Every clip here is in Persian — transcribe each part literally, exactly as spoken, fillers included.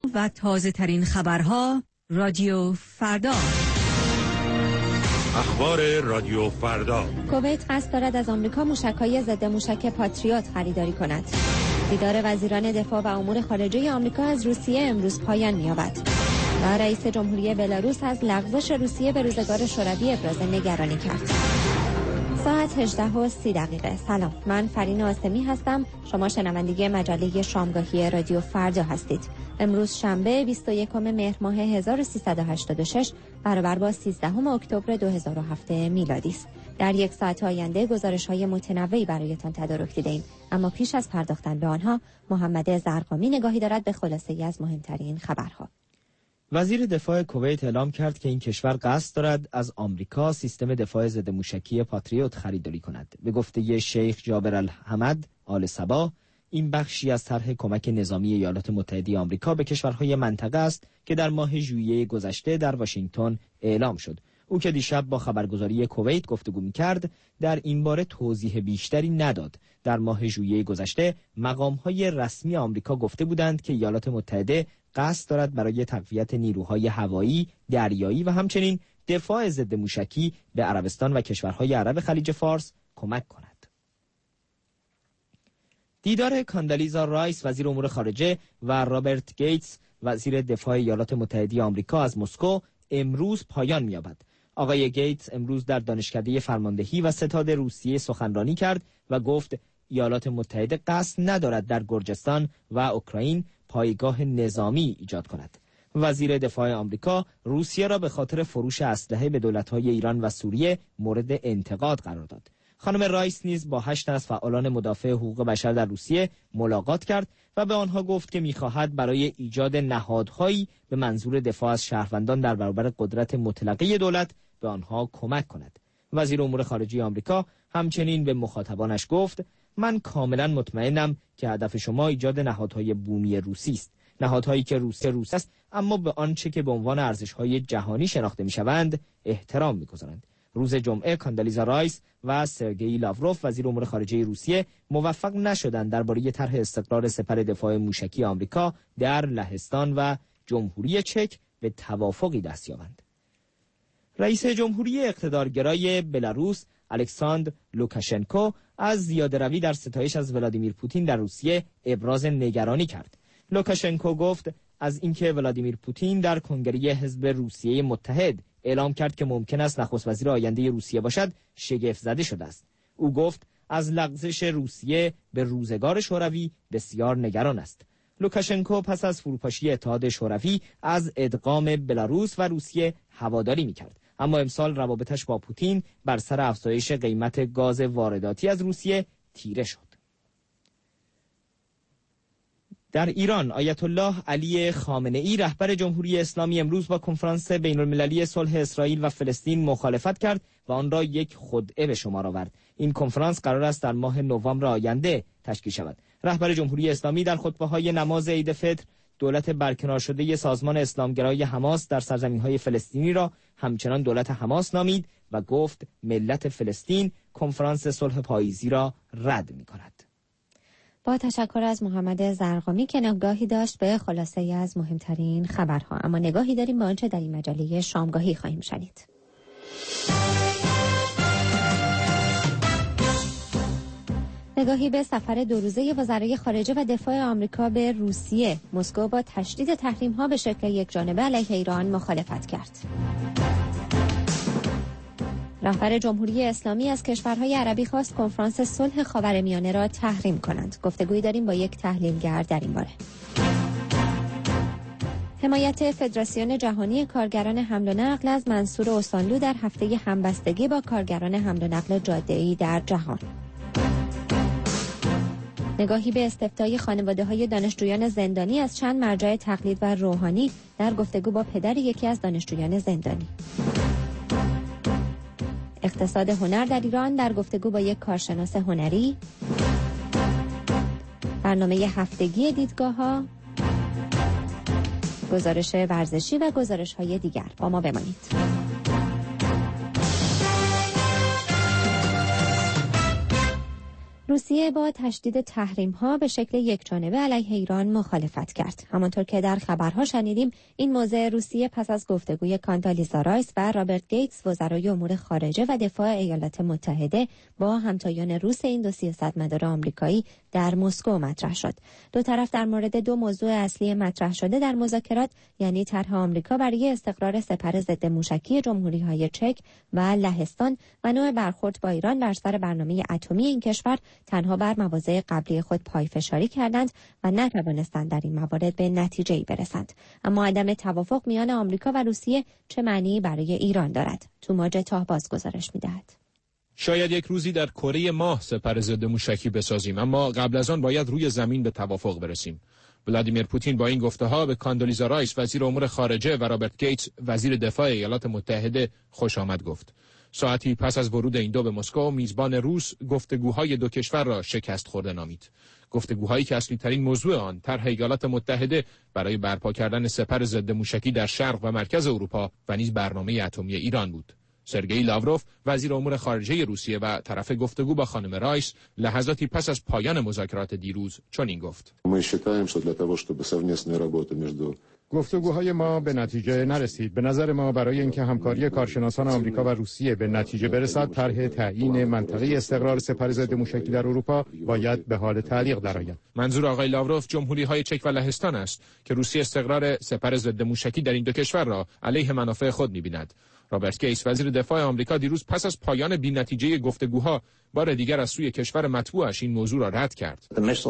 و تازه ترین خبرها رادیو فردا. اخبار رادیو فردا. کویت قصد دارد از آمریکا موشک‌های ضد موشک پاتریوت خریداری کند. دیدار وزیران دفاع و امور خارجه آمریکا از روسیه امروز پایان می‌یابد. و رئیس جمهوری بلاروس از لغزش روسیه به روزگار شوروی ابراز نگرانی کرد. ساعت هجده و سی دقیقه. سلام، من فرین آسمی هستم. شما شنونده مجله شامگاهی رادیو فردا هستید. امروز شنبه بیست و یکم مهر ماه هزار و سیصد و هشتاد و شش برابر با سیزدهم اکتبر دو هزار و هفت میلادی است. در یک ساعت آینده گزارش‌های متنوعی برایتان تدارک دیده‌ایم، اما پیش از پرداختن به آنها محمد زرقامی نگاهی دارد به خلاصه‌ای از مهمترین خبرها. وزیر دفاع کویت اعلام کرد که این کشور قصد دارد از آمریکا سیستم دفاع ضد موشکی پاتریوت خریداری کند. به گفته شیخ جابر الحمد آل صباح، این بخشی از طرح کمک نظامی ایالات متحده آمریکا به کشورهای منطقه است که در ماه ژوئیه گذشته در واشنگتن اعلام شد. او که دیشب با خبرگزاری کویت گفتگو می‌کرد، در این باره توضیح بیشتری نداد. در ماه ژوئیه گذشته مقام‌های رسمی آمریکا گفته بودند که ایالات متحده قصد دارد برای تقویت نیروهای هوایی، دریایی و همچنین دفاع ضد موشکی به عربستان و کشورهای عرب خلیج فارس کمک کند. دیدار کاندالیزا رایس وزیر امور خارجه و رابرت گیتس وزیر دفاع ایالات متحده آمریکا از مسکو امروز پایان می‌یابد. آقای گیتس امروز در دانشکده فرماندهی و ستاد روسیه سخنرانی کرد و گفت ایالات متحده قصد ندارد در گرجستان و اوکراین پایگاه نظامی ایجاد کند. وزیر دفاع آمریکا روسیه را به خاطر فروش اسلحه به دولت‌های ایران و سوریه مورد انتقاد قرار داد. خانم رایس نیز با هشت از فعالان مدافع حقوق بشر در روسیه ملاقات کرد و به آنها گفت که می‌خواهد برای ایجاد نهادهایی به منظور دفاع از شهروندان در برابر قدرت مطلقه دولت به آنها کمک کند. وزیر امور خارجه آمریکا همچنین به مخاطبانش گفت: من کاملا مطمئنم که هدف شما ایجاد نهادهای بومی روسی است، نهادهایی که روسیه روس است اما به آنچه که به عنوان ارزش‌های جهانی شناخته می‌شوند احترام می‌گذارند. روز جمعه کاندالیزا رایس و سرگئی لاوروف وزیر امور خارجه روسیه موفق نشدند درباره طرح استقرار سپر دفاع موشکی آمریکا در لهستان و جمهوری چک به توافقی دست یابند. رئیس جمهوری اقتدارگرای بلاروس الکساندر لوکاشنکو از زیاده‌روی در ستایش از ولادیمیر پوتین در روسیه ابراز نگرانی کرد. لوکاشنکو گفت از اینکه ولادیمیر پوتین در کنگره حزب روسیه متحد اعلام کرد که ممکن است نخست وزیر آینده روسیه باشد، شگفت زده شده است. او گفت از لغزش روسیه به روزگار شوروی بسیار نگران است. لوکاشنکو پس از فروپاشی اتحاد شوروی از ادغام بلاروس و روسیه هواداری می‌کرد، اما امسال روابطش با پوتین بر سر افزایش قیمت گاز وارداتی از روسیه تیره شد. در ایران آیت الله علی خامنه‌ای رهبر جمهوری اسلامی امروز با کنفرانس بین‌المللی صلح اسرائیل و فلسطین مخالفت کرد و آن را یک خدعه به شمار آورد. این کنفرانس قرار است در ماه نوامبر آینده تشکیل شود. رهبر جمهوری اسلامی در خطبه‌های نماز عید فطر دولت برکنار شده سازمان اسلامگرای حماس در سرزمین‌های فلسطینی را همچنان دولت حماس نامید و گفت ملت فلسطین کنفرانس صلح پاییزی را رد می‌کند. با تشکر از محمد زرقامی که نگاهی داشت به خلاصه‌ای از مهمترین خبرها. اما نگاهی داریم به آنچه در این مجله شامگاهی خواهیم شنید. نگاهی به سفر دو روزه وزرای خارجه و دفاع آمریکا به روسیه. مسکو با تشدید تحریم‌ها به شکل یکجانبه علیه ایران مخالفت کرد. رهبر جمهوری اسلامی از کشورهای عربی خواست کنفرانس صلح خاورمیانه را تحریم کنند. گفتگویی داریم با یک تحلیلگر در این باره. حمایت فدراسیون جهانی کارگران حمل و نقل از منصور اوسانلو در هفته همبستگی با کارگران حمل و نقل جاده‌ای در جهان. نگاهی به استفتای خانواده‌های دانشجویان زندانی از چند مرجع تقلید و روحانی در گفتگو با پدر یکی از دانشجویان زندانی. اقتصاد هنر در ایران در گفتگو با یک کارشناس هنری. برنامه هفتگی دیدگاه‌ها، گزارش ورزشی و گزارش‌های دیگر. با ما بمانید. روسیه با تشدید تحریم‌ها به شکل یکجانبه علیه ایران مخالفت کرد. همانطور که در خبرها شنیدیم، این موضع روسیه پس از گفتگوی کاندالیزا رایس و رابرت گیتس وزرای امور خارجه و دفاع ایالات متحده با همتایان روس این دو سیاستمدار آمریکایی در مسکو مطرح شد. دو طرف در مورد دو موضوع اصلی مطرح شده در مذاکرات، یعنی طرح آمریکا برای استقرار سپر ضد موشکی جمهوری‌های چک و لهستان و نوع برخورد با ایران بر سر برنامه اتمی این کشور، تنها بر مواضع قبلی خود پایفشاری کردند و نتوانستند در این موارد به نتیجه‌ای برسند. اما عدم توافق میان آمریکا و روسیه چه معنی برای ایران دارد؟ توماج تاهباز گزارش می‌دهد. شاید یک روزی در کره ماه سپر ضد موشکی بسازیم، اما قبل از آن باید روی زمین به توافق برسیم. ولادیمیر پوتین با این گفته‌ها به کاندالیزا رایس وزیر امور خارجه و رابرت گیتس وزیر دفاع ایالات متحده خوش آمد گفت. ساعتی پس از ورود این دو به مسکو، میزبان روس گفتگوهای دو کشور را شکست خورده نامید. گفتگوهایی که اصلی ترین موضوع آن طرح ایالات متحده برای برپا کردن سپر ضد موشکی در شرق و مرکز اروپا و نیز برنامه اتمی ایران بود. سرگئی لاوروف وزیر امور خارجه روسیه و طرف گفتگو با خانم رایس لحظاتی پس از پایان مذاکرات دیروز چنین گفت: گفتگوهای ما به نتیجه نرسید. به نظر ما برای اینکه همکاری کارشناسان آمریکا و روسیه به نتیجه برسد، طرح تعیین منطقه استقرار سپر ضد موشکی در اروپا باید به حال تعلیق درآید. منظور آقای لاوروف جمهوری‌های چک و لهستان است که روسیه استقرار سپر ضد موشکی در این دو کشور را علیه منافع خود می‌بیند. رابرت گیتس وزیر دفاع آمریکا دیروز پس از پایان بی‌نتیجه گفتگوها بار دیگر از سوی کشور مطبوعش این موضوع را رد کرد.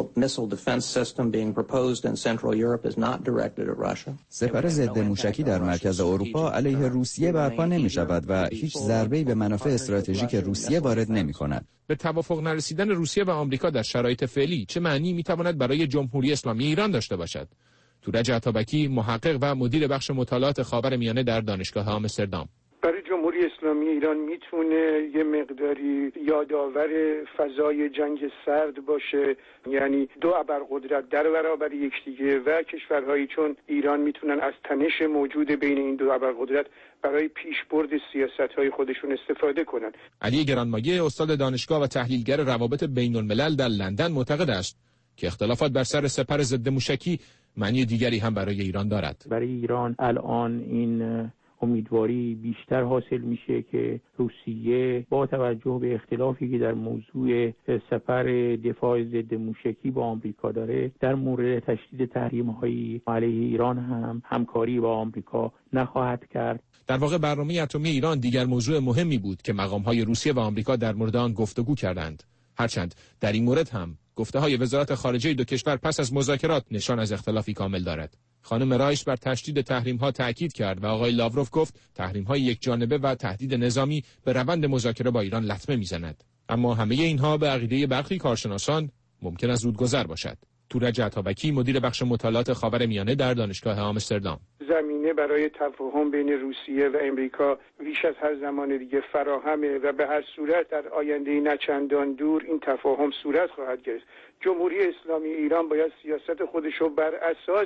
سپر ضد موشکی در مرکز اروپا علیه روسیه برپا نمی شود و هیچ ضربه‌ای به منافع استراتژیک روسیه وارد نمی کند. به توافق نرسیدن روسیه و آمریکا در شرایط فعلی چه معنی می تواند برای جمهوری اسلامی ایران داشته باشد؟ تورج عطابکی، محقق و مدیر بخش مطالعات خاورمیانه در دانشگاه آمستردام: برای جمهوری اسلامی ایران میتونه یه مقداری یادآور فضای جنگ سرد باشه، یعنی دو ابرقدرت در برابر یکدیگه و کشورهایی چون ایران میتونن از تنش موجود بین این دو ابرقدرت برای پیشبرد سیاست‌های خودشون استفاده کنن. علی گرانمایه، استاد دانشگاه و تحلیلگر روابط بین‌الملل در لندن، معتقد است که اختلافات بر سر سپر ضد موشکی معنی دیگری هم برای ایران دارد. برای ایران الان این امیدواری بیشتر حاصل میشه که روسیه با توجه به اختلافی که در موضوع سپر دفاع ضد موشکی با آمریکا داره، در مورد تشدید تحریم‌های علیه ایران هم همکاری با آمریکا نخواهد کرد. در واقع برنامه اتمی ایران دیگر موضوع مهمی بود که مقام‌های روسیه و آمریکا در مورد آن گفتگو کردند. هرچند در این مورد هم گفته‌های وزارت خارجه دو کشور پس از مذاکرات نشان از اختلافی کامل دارد. خانم رایس بر تشدید تحریم‌ها تاکید کرد و آقای لاوروف گفت تحریم‌های یکجانبه و تهدید نظامی به روند مذاکره با ایران لطمه می‌زند. اما همه اینها به عقیده برخی کارشناسان ممکن است زودگذر باشد. تورج عطابکی، مدیر بخش مطالعات خاورمیانه در دانشگاه آمستردام: زمینه برای تفاهم بین روسیه و امریکا بیش از هر زمان دیگه فراهمه و به هر صورت در آینده نچندان دور این تفاهم صورت خواهد گرفت. جمهوری اسلامی ایران باید سیاست خودش رو بر اساس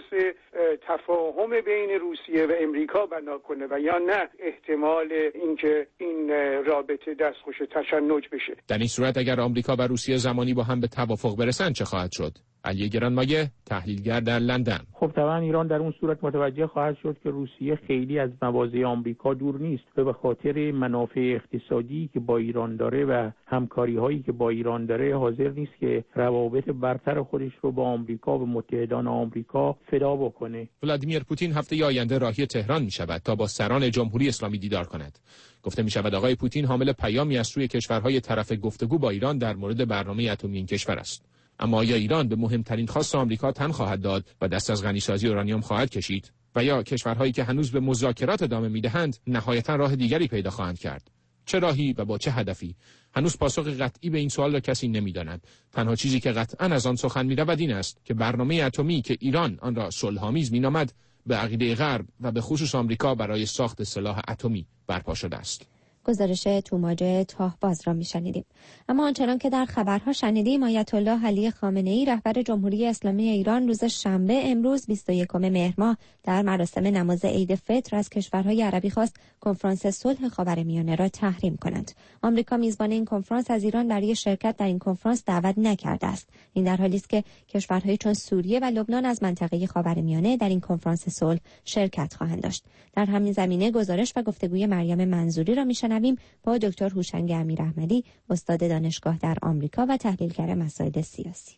تفاهم بین روسیه و امریکا بنا کنه و یا نه احتمال اینکه این رابطه دستخوش تشنج بشه. در این صورت اگر آمریکا و روسیه زمانی با هم به توافق برسند چه خواهد شد؟ علی گرانمایه، تحلیلگر در لندن: خب طبعا ایران در اون صورت متوجه خواهد شد که روسیه خیلی از مواضع آمریکا دور نیست و به خاطر منافع اقتصادی که با ایران داره و همکاری هایی که با ایران داره حاضر نیست که روابط برتر خودش رو با آمریکا و متحدان آمریکا فدا بکنه. ولادیمیر پوتین هفته آینده راهی تهران می شود تا با سران جمهوری اسلامی دیدار کند. گفته می شود آقای پوتین حامل پیامی از سوی کشورهای طرف گفتگو با ایران در مورد برنامه اتمی این کشور است. اما آیا ایران به مهمترین خواست آمریکا تن خواهد داد و دست از غنیسازی اورانیوم خواهد کشید و یا کشورهایی که هنوز به مذاکرات ادامه میدهند نهایتا راه دیگری پیدا خواهند کرد؟ چه راهی و با چه هدفی؟ هنوز پاسخ قطعی به این سوال را کسی نمی‌داند. تنها چیزی که قطعاً از آن سخن می‌رود این است که برنامه اتمی که ایران آن را صلح‌آمیز می‌نامد به عقیده غرب و به خصوص آمریکا برای ساخت سلاح اتمی برپا شده است. گزارش توماج تاهباز را میشنیدیم. اما آنچنان که در خبرها شنیدیم، آیت الله علی خامنه‌ای رهبر جمهوری اسلامی ایران روز شنبه امروز بیست و یکم مهر ماه در مراسم نماز عید فطر از کشورهای عربی خواست کنفرانس صلح خاورمیانه را تحریم کنند. آمریکا میزبان این کنفرانس از ایران برای شرکت در این کنفرانس دعوت نکرده است. این در حالی است که کشورهای چون سوریه و لبنان از منطقه خاورمیانه در این کنفرانس صلح شرکت خواهند داشت. در همین زمینه گزارش و گفتگوی مریم منظوری را میشنویم با دکتر هوشنگ امیرحمدی، استاد دانشگاه در آمریکا و تحلیلگر مسائل سیاسی.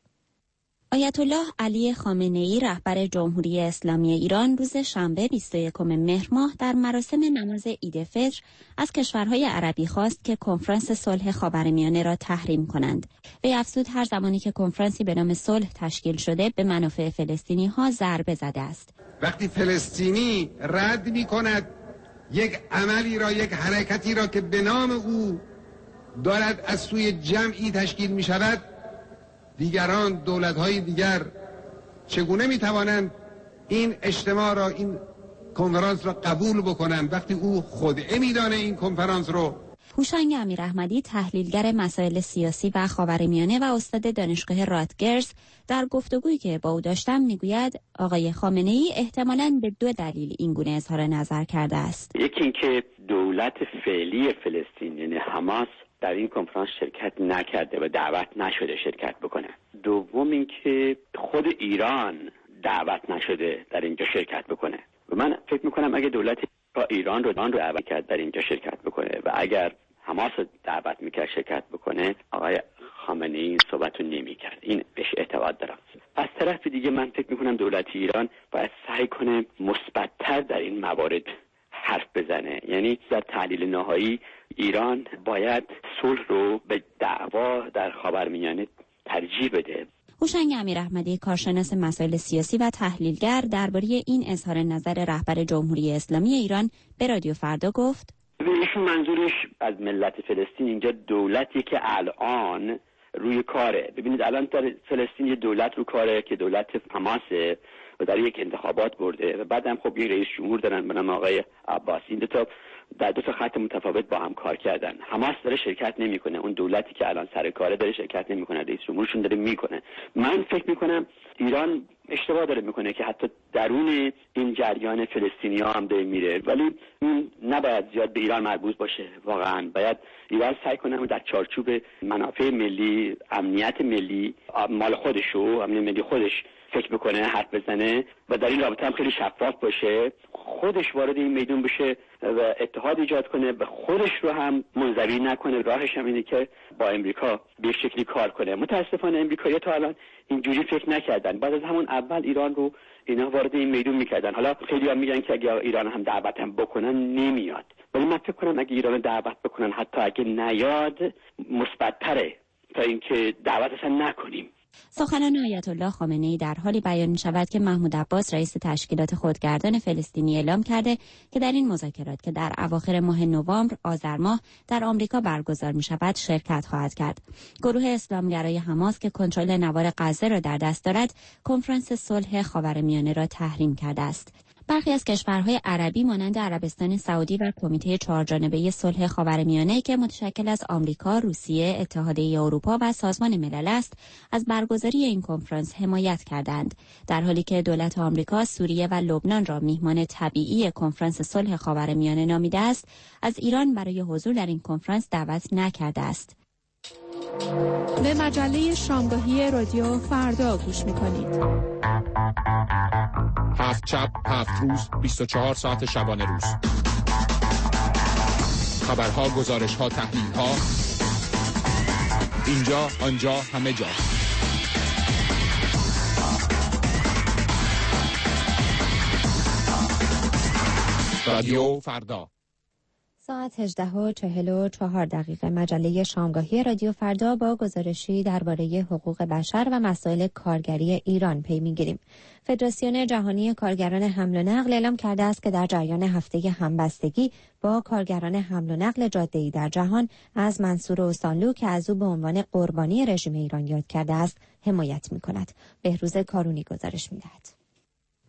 آیت الله علی خامنه‌ای رهبر جمهوری اسلامی ایران روز شنبه بیست و یکم مهر ماه در مراسم نماز عید فطر از کشورهای عربی خواست که کنفرانس صلح خاورمیانه را تحریم کنند. وی افزود هر زمانی که کنفرانسی به نام صلح تشکیل شده به منافع فلسطینی‌ها ضربه زده است. وقتی فلسطینی رد می‌کند یک عملی را، یک حرکتی را که به نام او دارد از سوی جمعی تشکیل می‌شود، دیگران، دولت‌های دیگر چگونه می‌توانند این اجتماع را، این کنفرانس را قبول بکنند وقتی او خودعه می‌دانه این کنفرانس رو؟ هوشنگ امیرحمدی، تحلیلگر مسائل سیاسی و خاورمیانه و استاد دانشگاه راتگرز، در گفتگویی که با او داشتم میگوید آقای خامنه‌ای احتمالاً به دو دلیل این گونه اظهار نظر کرده است. یکی اینکه دولت فعلی فلسطین یعنی حماس در این کنفرانس شرکت نکرده و دعوت نشده شرکت بکنه. دوم اینکه خود ایران دعوت نشده در اینجا شرکت بکنه. و من فکر میکنم اگه دولت ایران رو آن رو دعوت کرد در اینجا شرکت بکنه و اگر حماس رو دعوت میکرد شرکت بکنه، آقای خامنه‌ای این صحبت رو نمیکرد. این بهش اعتقاد دارم. از طرف دیگه من فکر میکنم دولت ایران باید سعی کنه مثبت‌تر در این موارد حرف بزنه. یعنی در تحلیل نهایی ایران باید صلح رو به دعوا در خاورمیانه ترجیح بده. هوشنگ امیرحمدی، کارشناس مسائل سیاسی و تحلیلگر، درباره این اظهار نظر رهبر جمهوری اسلامی ایران به رادیو فردا گفت: ایشون منظورش از ملت فلسطین اینجا دولتی که الان روی کاره. ببینید الان در فلسطین یه دولت رو کاره که دولت حماسه و در یک انتخابات برده و بعدم خب یه رئیس جمهور دارن به نام آقای عباسی. این دو تا در دو تا خط متفاوت با هم کار کردن. حماس داره شرکت نمیکنه، اون دولتی که الان سر کاره داره شرکت نمیکنه، رئیس جمهورشون داره میکنه. من فکر میکنم ایران اشتباه داره میکنه که حتی درون این جریان فلسطینی‌ها هم داره میره، ولی این نباید زیاد به ایران مربوط باشه. واقعا باید ایران سعی کنه در چارچوب منافع ملی، امنیت ملی مال خودش و امنیت ملی خودش فکر بکنه، حرف بزنه و در این رابطه هم خیلی شفاف باشه، خودش وارد این میدون بشه و اتحاد ایجاد کنه، به خودش رو هم منزوی نکنه. راهش هم اینه که با امریکا به شکلی کار کنه. متاسفانه امریکایی‌ها تا الان اینجوری فکر نکردن. بعد از همون اول ایران رو اینا وارد این میدون میکردن. حالا خیلی هم میگن که اگه ایران هم دعوت هم بکنن نمیاد، ولی من فکر کنم اگه ایران دعوت بکنن، حتی اگه نیاد، مثبت‌تره تا اینکه دعوت اصلا نکنیم. سخنان آیت الله خامنه‌ای در حالی بیان می شود که محمود عباس رئیس تشکیلات خودگردان فلسطینی اعلام کرده که در این مذاکرات که در اواخر ماه نوامبر آذر ماه در آمریکا برگزار می شود شرکت خواهد کرد. گروه اسلامگرای حماس که کنترل نوار غزه را در دست دارد، کنفرانس صلح خاورمیانه را تحریم کرده است. برخی از کشورهای عربی مانند عربستان سعودی و کمیته چهارجانبه صلح خاورمیانه که متشکل از آمریکا، روسیه، اتحادیه اروپا و سازمان ملل است، از برگزاری این کنفرانس حمایت کردند، در حالی که دولت آمریکا سوریه و لبنان را میهمان طبیعی کنفرانس صلح خاورمیانه نامیده است، از ایران برای حضور در این کنفرانس دعوت نکرده است. به مجله شامگاهی رادیو فردا گوش می‌کنید. هفت شب، هفت روز، بیست و چهار ساعت شبانه روز. خبرها، گزارش‌ها، تحلیل‌ها، اینجا، آنجا، همه جا. رادیو فردا. ساعت هجده و چهل و چهار دقیقه. مجله شامگاهی رادیو فردا با گزارشی درباره حقوق بشر و مسائل کارگری ایران پی می‌گیریم. فدراسیون جهانی کارگران حمل و نقل اعلام کرده است که در جریان هفته همبستگی با کارگران حمل و نقل جاده‌ای در جهان از منصور اوسانلو که از او به عنوان قربانی رژیم ایران یاد کرده است حمایت می‌کند. بهروز کارونی گزارش می‌دهد.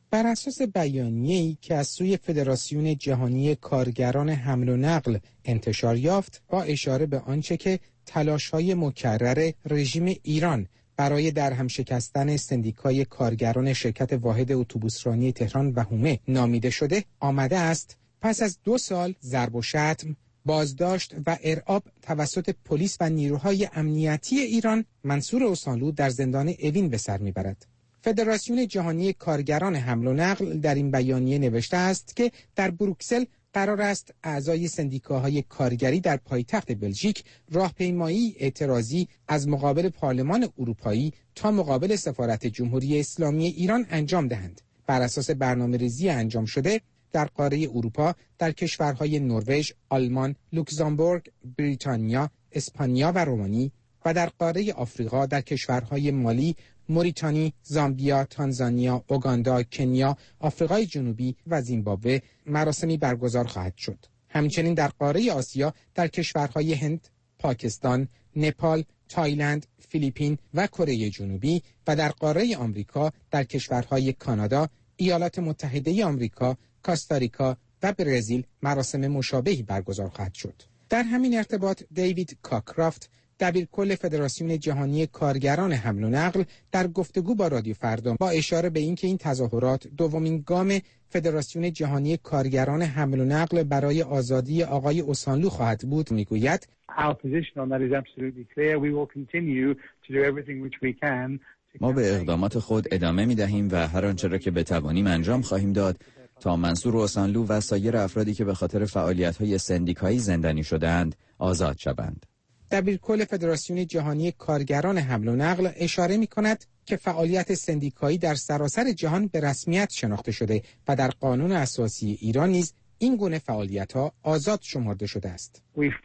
بر اساس بیانیه‌ای که از سوی فدراسیون جهانی کارگران حمل و نقل انتشار یافت، با اشاره به آنچه که تلاش‌های مکرر رژیم ایران برای درهم شکستن سندیکای کارگران شرکت واحد اتوبوسرانی تهران وهومه نامیده شده، آمده است پس از دو سال ضرب و شتم، بازداشت و ارعاب توسط پلیس و نیروهای امنیتی ایران، منصور اوسانلو در زندان اوین به سر میبرد. فدراسیون جهانی کارگران حمل و نقل در این بیانیه نوشته است که در بروکسل قرار است اعضای سندیکاهای کارگری در پایتخت بلژیک راهپیمایی اعتراضی از مقابل پارلمان اروپایی تا مقابل سفارت جمهوری اسلامی ایران انجام دهند. بر اساس برنامه‌ریزی انجام شده، در قاره اروپا در کشورهای نروژ، آلمان، لوکزامبورگ، بریتانیا، اسپانیا و رومانی و در قاره آفریقا در کشورهای مالی، موریتانی، زامبیا، تانزانیا، اوگاندا، کنیا، آفریقای جنوبی و زیمبابوه مراسمی برگزار خواهد شد. همچنین در قاره آسیا در کشورهای هند، پاکستان، نپال، تایلند، فیلیپین و کره جنوبی و در قاره آمریکا در کشورهای کانادا، ایالات متحده آمریکا، کاستاریکا و برزیل مراسم مشابهی برگزار خواهد شد. در همین ارتباط دیوید کاکرافت، دبیرکل فدراسیون جهانی کارگران حمل و نقل، در گفتگو با رادیو فردا با اشاره به اینکه این تظاهرات دومین گام فدراسیون جهانی کارگران حمل و نقل برای آزادی آقای اوسانلو خواهد بود، میگوید ما به اقدامات خود ادامه می دهیم و هر آنچه را که بتوانیم انجام خواهیم داد تا منصور اوسانلو و سایر افرادی که به خاطر فعالیت‌های سندیکایی زندانی شده‌اند آزاد شوند. دبیرکل فدراسیون جهانی کارگران حمل و نقل اشاره می‌کند که فعالیت سندیکایی در سراسر جهان به رسمیت شناخته شده و در قانون اساسی ایران نیز این گونه فعالیت‌ها آزاد شمرده شده است.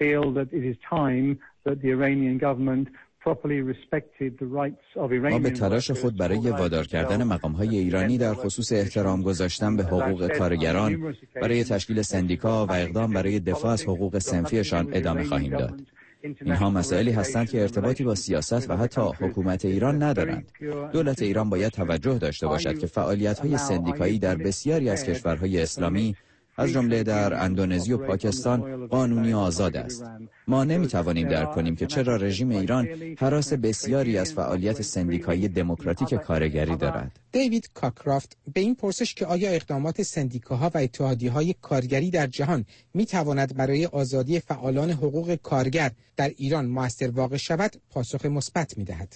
ما به تلاش خود برای وادار کردن مقام‌های ایرانی در خصوص احترام گذاشتن به حقوق کارگران برای تشکیل سندیکا و اقدام برای دفاع از حقوق صنفیشان ادامه خواهیم داد. اینها مسائلی هستند که ارتباطی با سیاست و حتی حکومت ایران ندارند. دولت ایران باید توجه داشته باشد که فعالیت‌های سندیکایی در بسیاری از کشورهای اسلامی از جمله در اندونزی و پاکستان قانونی آزاد است. ما نمی‌توانیم درک کنیم که چرا رژیم ایران هراس بسیاری از فعالیت سندیکایی دموکراتیک کارگری دارد. دیوید کاکرافت به این پرسش که آیا اقدامات سندیکاها و اتحادیه‌های کارگری در جهان می‌تواند برای آزادی فعالان حقوق کارگر در ایران مؤثر واقع شود، پاسخ مثبت می‌دهد.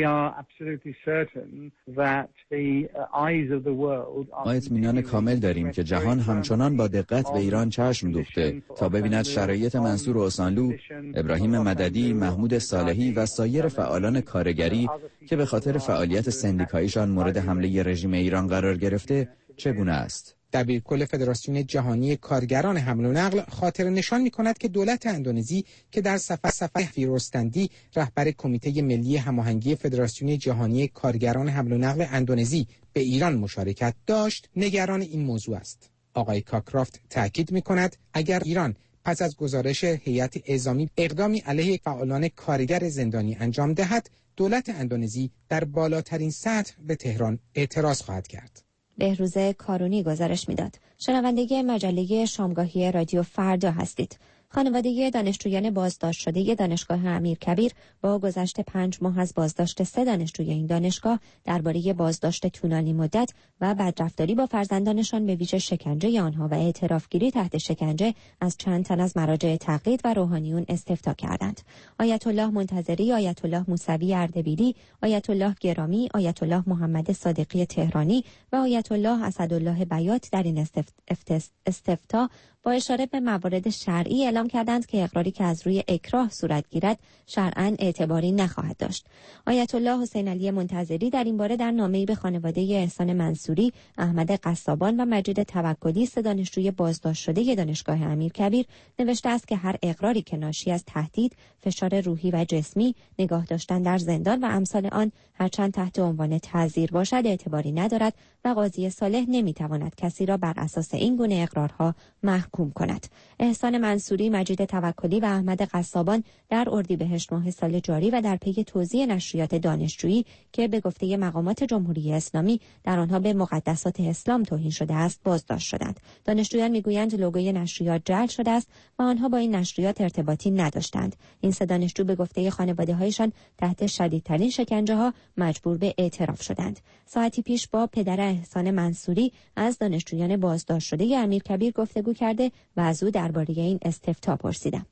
ما اطمینان کامل داریم که جهان همچنان با دقت به ایران چشم دوخته تا ببیند شرایط منصور اوسانلو، ابراهیم مددی، محمود صالحی و سایر فعالان کارگری که به خاطر فعالیت سندیکاییشان مورد حمله رژیم ایران قرار گرفته چگونه است. دبیرکل فدراسیون جهانی کارگران حمل و نقل خاطر نشان می‌کند که دولت اندونزی که در سفر سفر فیروستندی رهبر کمیته ملی هماهنگی فدراسیون جهانی کارگران حمل و نقل اندونزی به ایران مشارکت داشت، نگران این موضوع است. آقای کاکرافت تاکید می‌کند اگر ایران پس از گزارش هیئت اعزامی اقدامی علیه فعالان کارگر زندانی انجام دهد، دولت اندونزی در بالاترین سطح به تهران اعتراض خواهد کرد. بهروز کارونی گزارش میداد. شنونده مجله شامگاهی رادیو فردا هستید. خانواده دانشجویان بازداشت شده دانشگاه امیرکبیر با گذشت پنج ماه از بازداشت سه دانشجوی این دانشگاه درباره بازداشت طولانی مدت و بدرفتاری با فرزندانشان به ویژه شکنجه آنها و اعترافگیری تحت شکنجه از چند تن از مراجع تقلید و روحانیون استفتا کردند. آیت الله منتظری، آیت الله موسوی اردبیلی، آیت الله گرامی، آیت الله محمد صادقی تهرانی و آیت الله اسدالله بیات در این استفتا با اشاره به موارد شرعی اعلام کردند که اقراری که از روی اکراه صورت گیرد شرعاً اعتباری نخواهد داشت. آیت الله حسین علی منتظری در این باره در نامه‌ای به خانواده احسان منصوری، احمد قصابان و مجید توکلی سه دانشجوی بازداشت شده دانشگاه امیرکبیر نوشته است که هر اقراری که ناشی از تهدید، فشار روحی و جسمی، نگاه داشتن در زندان و امثال آن هرچند تحت عنوان تعزیر باشد اعتباری ندارد و قاضی صالح نمیتواند کسی را بر اساس این گونه اقرارها محکوم کند. احسان منصوری مجید توکلی و احمد قصابان در اردیبهشت ماه سال جاری و در پی توزیع نشریات دانشجویی که به گفته مقامات جمهوری اسلامی در آنها به مقدسات اسلام توهین شده است بازداشت شدند. دانشجویان میگویند لوگوی نشریات جعل شده است و آنها با این نشریات ارتباطی نداشتند. این سه دانشجو به گفته خانواده‌هایشان تحت شدیدترین شکنجه‌ها مجبور به اعتراف شدند. ساعتی پیش با پدر احسان منصوری از دانشجویان بازداشت شده امیرکبیر گفتگو کرده و از او درباره این استفتاء پرسیدم.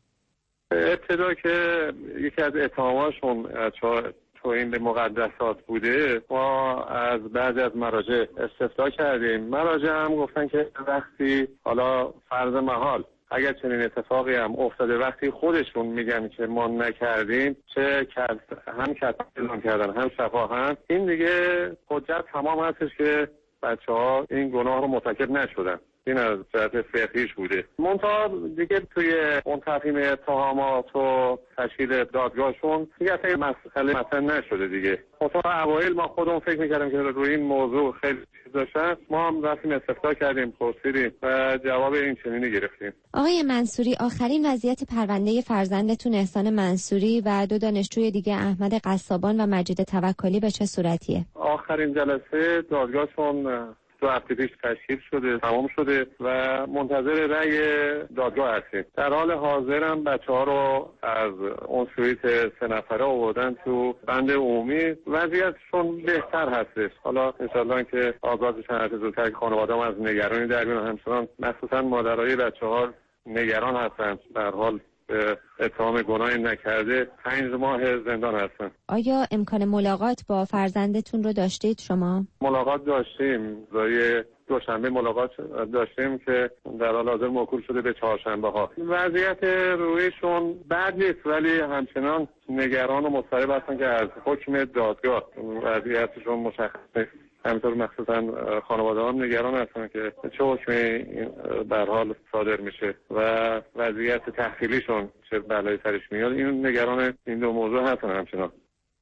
ابتدا که یکی از اتهاماشون توهین به مقدسات بوده، ما از بعضی از مراجع استفتاء کردیم. مراجع هم گفتن که وقتی حالا فرض محال اگر چنین اتفاقی هم افتاده، وقتی خودشون میگن که ما نکردیم، چه هم کتاب کردن هم شفاهن، این دیگه حجت تمام هستش که بچه ها این گناه رو مرتکب نشدن. این از جهت فقهیش بوده. منتها دیگه توی اون تفهیم اتهامات و تشکیل دادگاهشون دیگه اصلا مسئله مثلا نشده دیگه. منتها اوایل ما خودمون فکر میکردیم که روی این موضوع خیلی چیز داشتن. ما هم رفتیم استفتاء کردیم، پرسیدیم و جواب این چنینی گرفتیم. آقای منصوری، آخرین وضعیت پرونده فرزندتون احسان منصوری و دو دانشجوی دیگه احمد قصابان و مجید توکلی به چه صورتیه؟ آخرین جلسه دادگاهشون دو هفته پیش تشکیل شده، تمام شده و منتظر رأی دادگاه هستیم. در حال حاضر هم بچه ها رو از اون سویت سه نفره آوردن تو بند عمومی. وضعیتشون بهتر هستش. حالا انشالله که آزاد بشن هر چه زودتر. خانواده هم از نگرانی در میان، همچنان مخصوصا مادرای بچه ها نگران هستن. در حال اتهام گناهی نکرده پنج ماه زندان هستن. آیا امکان ملاقات با فرزندتون رو داشتید شما؟ ملاقات داشتیم. روی دوشنبه ملاقات داشتیم که در حال حاضر موکول شده به چهارشنبه ها. وضعیت رویشون بد نیست ولی همچنان نگران و مضطرب هستن که از حکم دادگاه وضعیتشون مشخص نیست. همینطور مخصوصا خانواده هم نگران هستن که چه حکمی در حال صادر میشه و وضعیت تحصیلیشون چه بلایی سرش میاد. این نگران این دو موضوع هستن همچنان.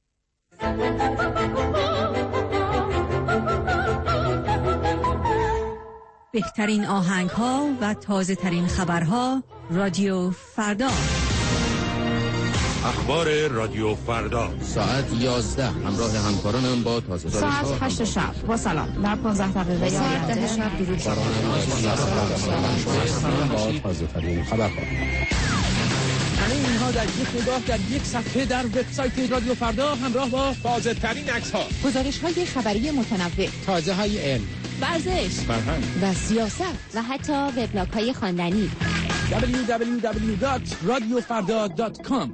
بهترین آهنگ ها و تازه ترین خبرها رادیو فردا. اخبار رادیو فردا ساعت یازده همراه همکارانم با تازه ترین ساعت هشت شب با سلام در پانزده دقیقه ساعت ده شب درود با تازه ترین خبرها. همه اینها در یک نگاه در یک صفحه در وبسایت رادیو فردا همراه با تازه ترین عکس ها، گزارش های خبری متنوع، تازه های علم، ورزش، فرهنگ و سیاست و حتی وبلاگ های خواندنی. دبلیو دبلیو دبلیو دات رادیو فردا دات کام.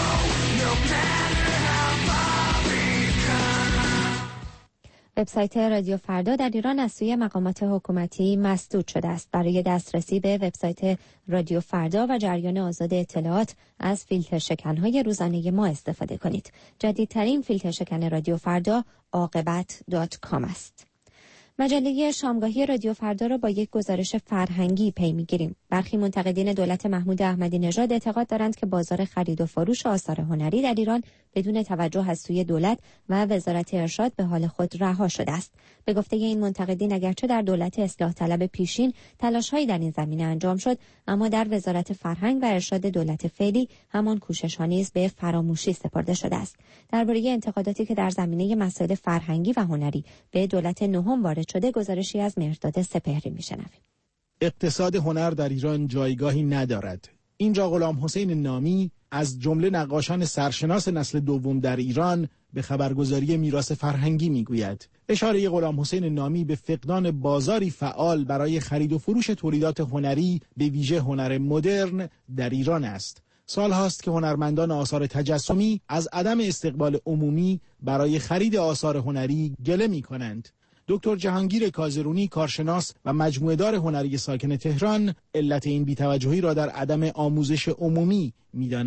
وبسایت رادیو فردا در ایران از سوی مقامات حکومتی مسدود شده است. برای دسترسی به وبسایت رادیو فردا و جریان آزاد اطلاعات از فیلتر شکن‌های روزانه ما استفاده کنید. جدیدترین فیلتر شکن رادیو فردا عاقبت دات کام است. مجله شامگاهی رادیو فردا را با یک گزارش فرهنگی پی می‌گیریم. برخی منتقدین دولت محمود احمدی نژاد اعتقاد دارند که بازار خرید و فروش آثار هنری در ایران بدون توجه از سوی دولت و وزارت ارشاد به حال خود رها شده است. به گفته این منتقدین اگرچه در دولت اصلاح طلب پیشین تلاش‌هایی در این زمینه انجام شد، اما در وزارت فرهنگ و ارشاد دولت فعلی همان کوشش‌ها نیز به فراموشی سپرده شده است. درباره انتقاداتی که در زمینه مسائل فرهنگی و هنری به دولت نهم وارد شده گزارشی از مهرداد سپهری میشنویم. اقتصاد هنر در ایران جایگاهی ندارد. اینجا غلام حسین نامی از جمله نقاشان سرشناس نسل دوم در ایران به خبرگزاری میراث فرهنگی میگوید. اشاره غلام حسین نامی به فقدان بازاری فعال برای خرید و فروش تولیدات هنری به ویژه هنر مدرن در ایران است. سال هاست که هنرمندان آثار تجسمی از عدم استقبال عمومی برای خرید آثار هنری گله می کنند. دکتر جهانگیر کازرونی، کارشناس و مجموعه‌دار هنری ساکن تهران، علت این بی‌توجهی را در عدم آموزش عمومی می‌داند.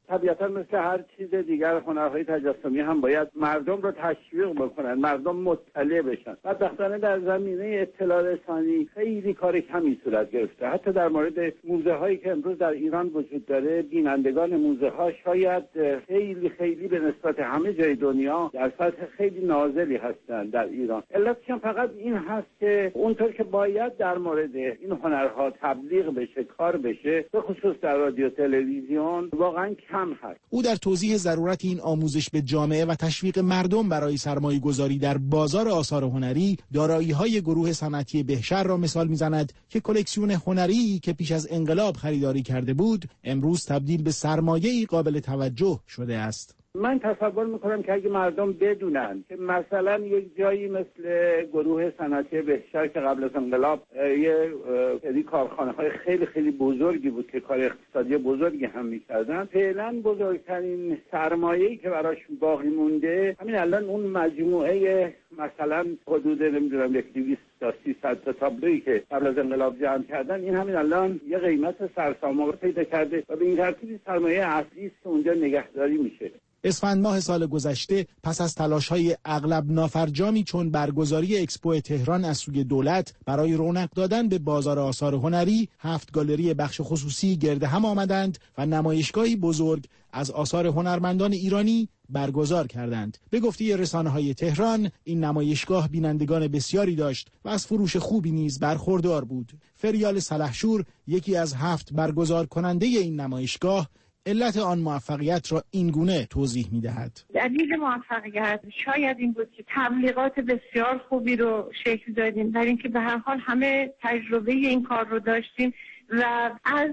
طبیعتا مثل هر چیز دیگر هنرهای تجسمی هم باید مردم رو تشویق بکنن، مردم مطلع بشن. بدبختانه در زمینه اطلاع رسانی خیلی کار کمی صورت گرفته. حتی در مورد موزه هایی که امروز در ایران وجود داره، بینندگان موزه ها شاید خیلی خیلی به نسبت همه جای دنیا در سطح خیلی نازلی هستند در ایران. علتش هم فقط این هست که اونطور که باید در مورد این هنرها تبلیغ بشه، کار بشه، به خصوص در رادیو تلویزیون واقعا کم هست. او در توضیح ضرورت این آموزش به جامعه و تشویق مردم برای سرمایه گذاری در بازار آثار هنری، دارایی‌های گروه صنعتی بهشهر را مثال می‌زند که کلکسیون هنری که پیش از انقلاب خریداری کرده بود، امروز تبدیل به سرمایه‌ای قابل توجه شده است. من تصور میکنم که اگه مردم بدونن که مثلا یک جایی مثل گروه صنعتی بهشهر که قبل از انقلاب یه سری کارخانه‌های خیلی خیلی بزرگی بود که کار اقتصادی بزرگی هم می‌کردن، فعلا بزرگترین سرمایه‌ای که براش باقی مونده همین الان اون مجموعه مثلا حدود نمیدونم یک دویست تا سیصد تا تابلویی که قبل از انقلاب جمع کردن، این همین الان یه قیمت سرسام‌آور پیدا کرده و به این ترتیب سرمایه اصلی است که اونجا نگهداری میشه. اسفند ماه سال گذشته پس از تلاش‌های اغلب نافرجامی چون برگزاری اکسپو تهران از سوی دولت برای رونق دادن به بازار آثار هنری، هفت گالری بخش خصوصی گرد هم آمدند و نمایشگاهی بزرگ از آثار هنرمندان ایرانی برگزار کردند. به گفته رسانه‌های تهران، این نمایشگاه بینندگان بسیاری داشت و از فروش خوبی نیز برخوردار بود. فریال سلحشور، یکی از هفت برگزار کننده این نمایشگاه، علت آن موفقیت را این گونه توضیح می‌دهد. دلیل موفقیت شاید این بود که تبلیغات بسیار خوبی رو شکل دادیم، در اینکه به هر حال همه تجربه این کار رو داشتیم و از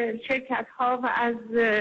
شرکت‌ها و از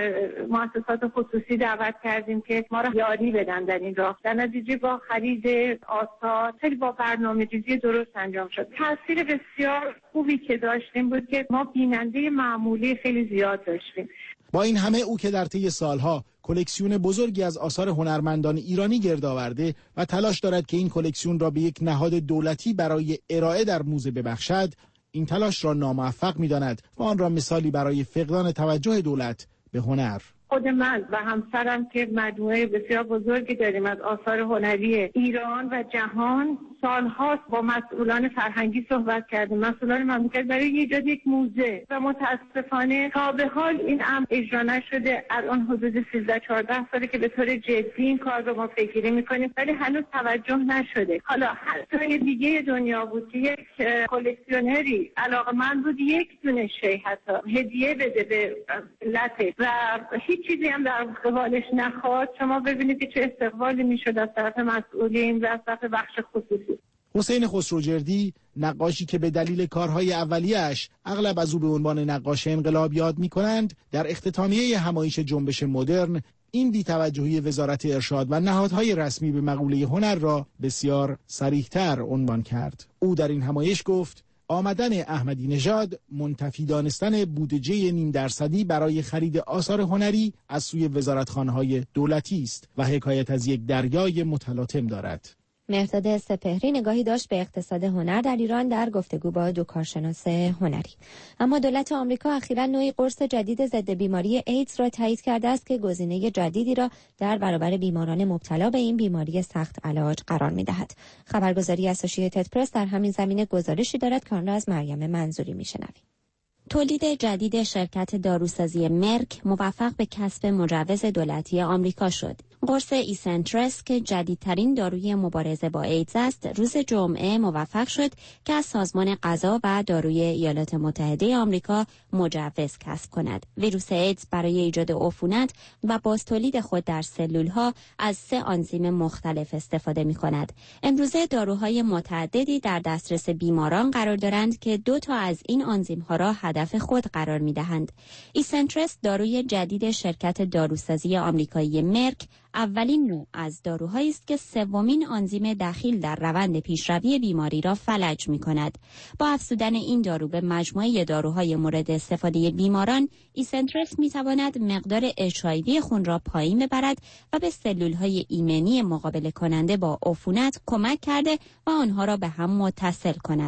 مؤسسات خصوصی دعوت کردیم که ما را یاری بدن در این راه. در نتیجه با خرید آثار خیلی با برنامه‌ریزی درست انجام شد. تاثیر بسیار خوبی که داشتیم بود که ما بیننده معمولی خیلی زیاد داشتیم. با این همه او که در طی سالها کلکسیون بزرگی از آثار هنرمندان ایرانی گرد آورده و تلاش دارد که این کلکسیون را به یک نهاد دولتی برای ارائه در موزه ببخشد، این تلاش را ناموفق می‌داند و آن را مثالی برای فقدان توجه دولت به هنر. خود من و همسرم که مجموعه بسیار بزرگی داریم از آثار هنری ایران و جهان، سالهاست با مسئولان فرهنگی صحبت کردیم، مسئولان مملکت، برای ایجاد یک موزه و متاسفانه تا به حال این امر اجرا نشده. الان حدود سیزده چهارده ساله که به طور جدی این کار رو ما پیگیری میکنیم ولی هنوز توجه نشده. حالا هر جای دیگه دنیا بود که یک کلکسیونری علاقه‌مند بود یک دونه شی حتی هدیه بده به ملت و هیچ چیزی هم در قبالش نخواد، شما ببینید که چه استقبالی میشد از طرف مسئولین و از طرف بخش خصوصی. حسین خسروجردی، نقاشی که به دلیل کارهای اولیه‌اش اغلب از او به عنوان نقاش انقلاب یاد می‌کنند، در اختتامیه همایش جنبش مدرن این بی‌توجهی وزارت ارشاد و نهادهای رسمی به مقوله هنر را بسیار صریح‌تر عنوان کرد. او در این همایش گفت: آمدن احمدی نژاد منتفی دانستن بودجه نیم درصدی برای خرید آثار هنری از سوی وزارتخانه‌های دولتی است و حکایت از یک دریای متلاطم دارد. مهرداد سپهری نگاهی داشت به اقتصاد هنر در ایران در گفتگو با دو کارشناس هنری. اما دولت آمریکا اخیراً نوعی قرص جدید ضد بیماری ایدز را تایید کرده است که گزینه جدیدی را در برابر بیماران مبتلا به این بیماری سخت علاج قرار می‌دهد. خبرگزاری اسوسییتد پرس در همین زمینه گزارشی دارد که آن را از مریم منظوری می‌شنویم. تولید جدید شرکت داروسازی مرک موفق به کسب مجوز دولتی آمریکا شد. قرص ایسنترس که جدیدترین داروی مبارزه با ایدز است، روز جمعه موفق شد که از سازمان غذا و داروی ایالات متحده آمریکا مجوز کسب کند. ویروس ایدز برای ایجاد عفونت و بازتولید خود در سلول‌ها از سه آنزیم مختلف استفاده می‌کند. امروزه داروهای متعددی در دسترس بیماران قرار دارند که دو تا از این آنزیم‌ها را هدف خود قرار می‌دهند. ایسنترس داروی جدید شرکت داروسازی آمریکایی مرک اولین نوع از داروهایی است که سومین آنزیم دخیل در روند پیشروی بیماری را فلج می‌کند. با افزودن این دارو به مجموعه داروهای مورد استفاده بیماران، ایسنترس می‌تواند مقدار اچ آی وی خون را پایین ببرد و به سلول‌های ایمنی مقابله کننده با عفونت کمک کرده و آنها را به هم متصل کند.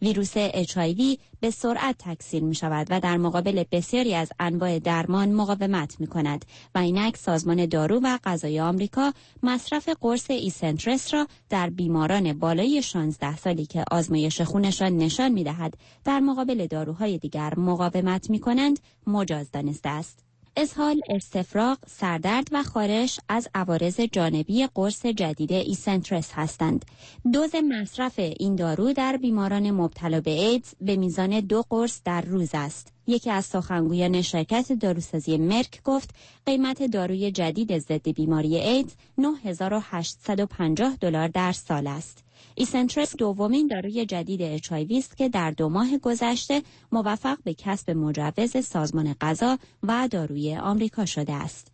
ویروس اچ آی وی به سرعت تکثیر می شود و در مقابل بسیاری از انواع درمان مقاومت می کند و اینک سازمان دارو و غذای آمریکا مصرف قرص ایسنترس را در بیماران بالای شانزده سالی که آزمایش خونشان نشان می دهد در مقابل داروهای دیگر مقاومت می کنند مجاز دانسته است. اسهال، استفراغ، سردرد و خارش از عوارض جانبی قرص جدید ایسنترس هستند. دوز مصرف این دارو در بیماران مبتلا به ایدز به میزان دو قرص در روز است. یکی از سخنگویان شرکت داروسازی مرک گفت قیمت داروی جدید ضد بیماری ایدز نه هزار و هشتصد و پنجاه دلار در سال است. ایسنترس دومین داروی جدید اچ آی وی است که در دو ماه گذشته موفق به کسب مجوز سازمان غذا و داروی آمریکا شده است.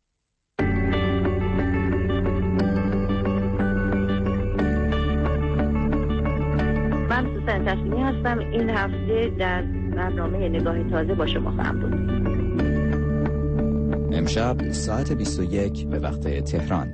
من سوسن تسلیمی هستم. این هفته در برنامه نگاه تازه با شما خواهم بود. امشب ساعت بیست و یک به وقت تهران.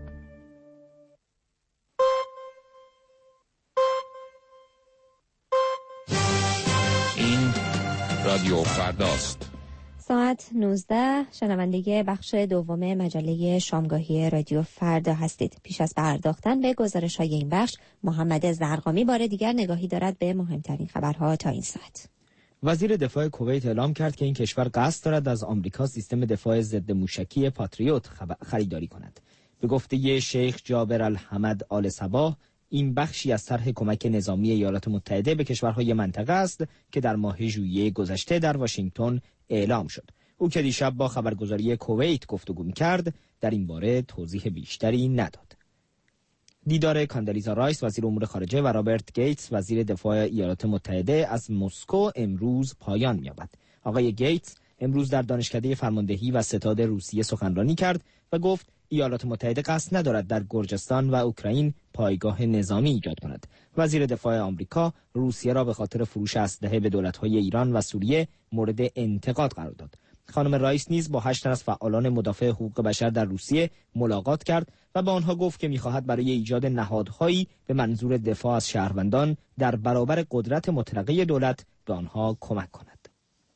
رادیو فرداست. ساعت نوزده شنونده بخش دوم مجله شامگاهی رادیو فردا هستید. پیش از پرداختن به گزارش‌های این بخش، محمد زرقامی بار دیگر نگاهی دارد به مهمترین خبرها تا این ساعت. وزیر دفاع کویت اعلام کرد که این کشور قصد دارد از آمریکا سیستم دفاع ضد موشکی پاتریوت خریداری کند. به گفته شیخ جابر الحمد آل صباح، این بخشی از طرح کمک نظامی ایالات متحده به کشورهای منطقه است که در ماه ژوئیه گذشته در واشنگتن اعلام شد. او که دیشب با خبرگزاری کویت گفتگو می‌کرد، در این باره توضیح بیشتری نداد. دیدار کاندالیزا رایس وزیر امور خارجه و رابرت گیتس وزیر دفاع ایالات متحده از مسکو امروز پایان می‌یابد. آقای گیتس امروز در دانشکده فرماندهی و ستاد روسیه سخنرانی کرد و گفت ایالات متحده قصد ندارد در گرجستان و اوکراین پایگاه نظامی ایجاد کند. وزیر دفاع آمریکا روسیه را به خاطر فروش اسلحه به دولت‌های ایران و سوریه مورد انتقاد قرار داد. خانم رایس نیز با هشت تن از فعالان مدافع حقوق بشر در روسیه ملاقات کرد و به آنها گفت که می‌خواهد برای ایجاد نهادهایی به منظور دفاع از شهروندان در برابر قدرت مطلقه دولت به آنها کمک کند.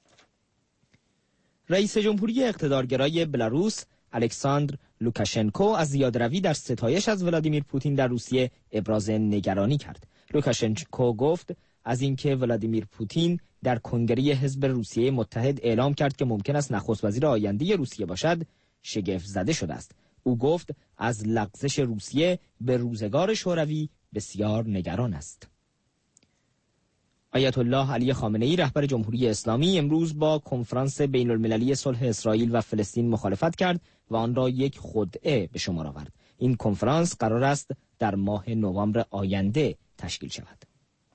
رئیس جمهوری اقتدارگرای بلاروس الکساندر لوکاشنکو از زیاده‌روی در ستایش از ولادیمیر پوتین در روسیه ابراز نگرانی کرد. لوکاشنکو گفت از اینکه ولادیمیر پوتین در کنگره حزب روسیه متحد اعلام کرد که ممکن است نخست وزیر آینده روسیه باشد، شگفت زده شده است. او گفت از لغزش روسیه به روزگار شوروی بسیار نگران است. آیت الله علی خامنه‌ای رهبر جمهوری اسلامی امروز با کنفرانس بین المللی صلح اسرائیل و فلسطین مخالفت کرد و آن را یک خدعه به شمار آورد. این کنفرانس قرار است در ماه نوامبر آینده تشکیل شود.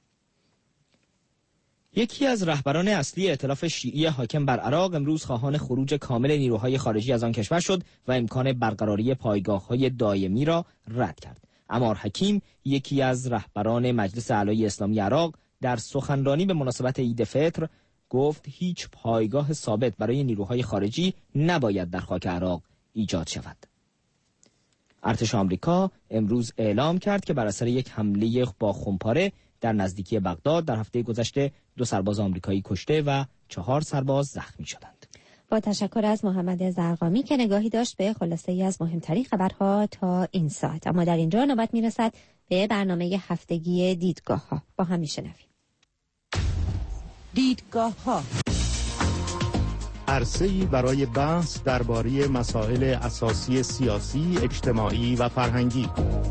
یکی از رهبران اصلی ائتلاف شیعی حاکم بر عراق امروز خواهان خروج کامل نیروهای خارجی از آن کشور شد و امکان برقراری پایگاه‌های دائمی را رد کرد. عمار حکیم، یکی از رهبران مجلس اعلای اسلامی عراق، در سخنرانی به مناسبت عید فطر گفت هیچ پایگاه ثابت برای نیروهای خارجی نباید در خاک عراق ایجاد شود. ارتش آمریکا امروز اعلام کرد که بر اثر یک حمله با خمپاره در نزدیکی بغداد در هفته گذشته دو سرباز آمریکایی کشته و چهار سرباز زخمی شدند. با تشکر از محمد زرقامی که نگاهی داشت به خلاصه ای از مهمترین خبرها تا این ساعت. اما در اینجا نوبت میرسد به برنامه هفتگی دیدگاه ها. با هم میشنویم. دیدگاه ها، عرصه‌ای برای بحث درباره مسائل اساسی سیاسی، اجتماعی و فرهنگی.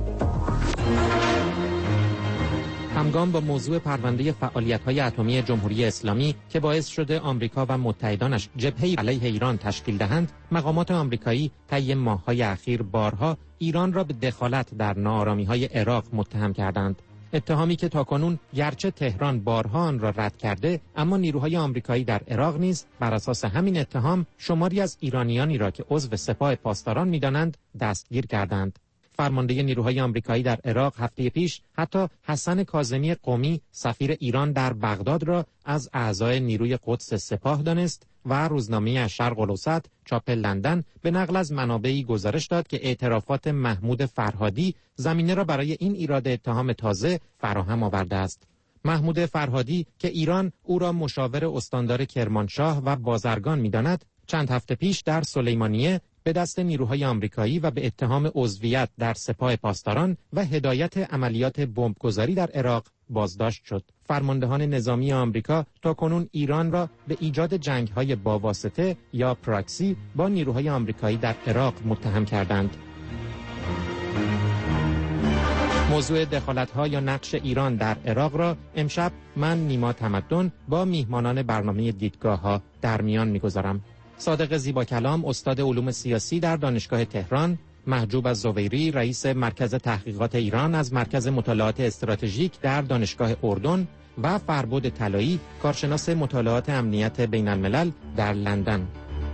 همگام با موضوع پرونده فعالیت‌های اتمی جمهوری اسلامی که باعث شده آمریکا و متحدانش جبهه‌ای علیه ایران تشکیل دهند، مقامات آمریکایی طی ماه‌های اخیر بارها ایران را به دخالت در ناآرامی‌های عراق متهم کردند. اتهامی که تاکنون گرچه تهران بارها آن را رد کرده، اما نیروهای آمریکایی در عراق نیز بر اساس همین اتهام شماری از ایرانیانی را که عضو سپاه پاسداران می‌دانند دستگیر کردند. فرمانده نیروهای آمریکایی در عراق هفته پیش حتی حسن کاظمی قمی سفیر ایران در بغداد را از اعضای نیروی قدس سپاه دانست و روزنامه شرق الاوسط چاپ لندن به نقل از منابعی گزارش داد که اعترافات محمود فرهادی زمینه را برای این ایراد اتهام تازه فراهم آورده است. محمود فرهادی که ایران او را مشاور استاندار کرمانشاه و بازرگان می‌داند، چند هفته پیش در سلیمانیه به دست نیروهای آمریکایی و به اتهام عضویت در سپاه پاسداران و هدایت عملیات بمبگذاری در عراق بازداشت شد. فرماندهان نظامی آمریکا تاکنون ایران را به ایجاد جنگ‌های با واسطه یا پراکسی با نیروهای آمریکایی در عراق متهم کردند. موضوع دخالت‌ها یا نقش ایران در عراق را امشب من نیما تمدن با میهمانان برنامه دیدگاه‌ها در میان می‌گذارم. صادق زیبا کلام استاد علوم سیاسی در دانشگاه تهران، محجوب الزویری رئیس مرکز تحقیقات ایران از مرکز مطالعات استراتژیک در دانشگاه اردن و فربود طلایی کارشناس مطالعات امنیت بین الملل در لندن.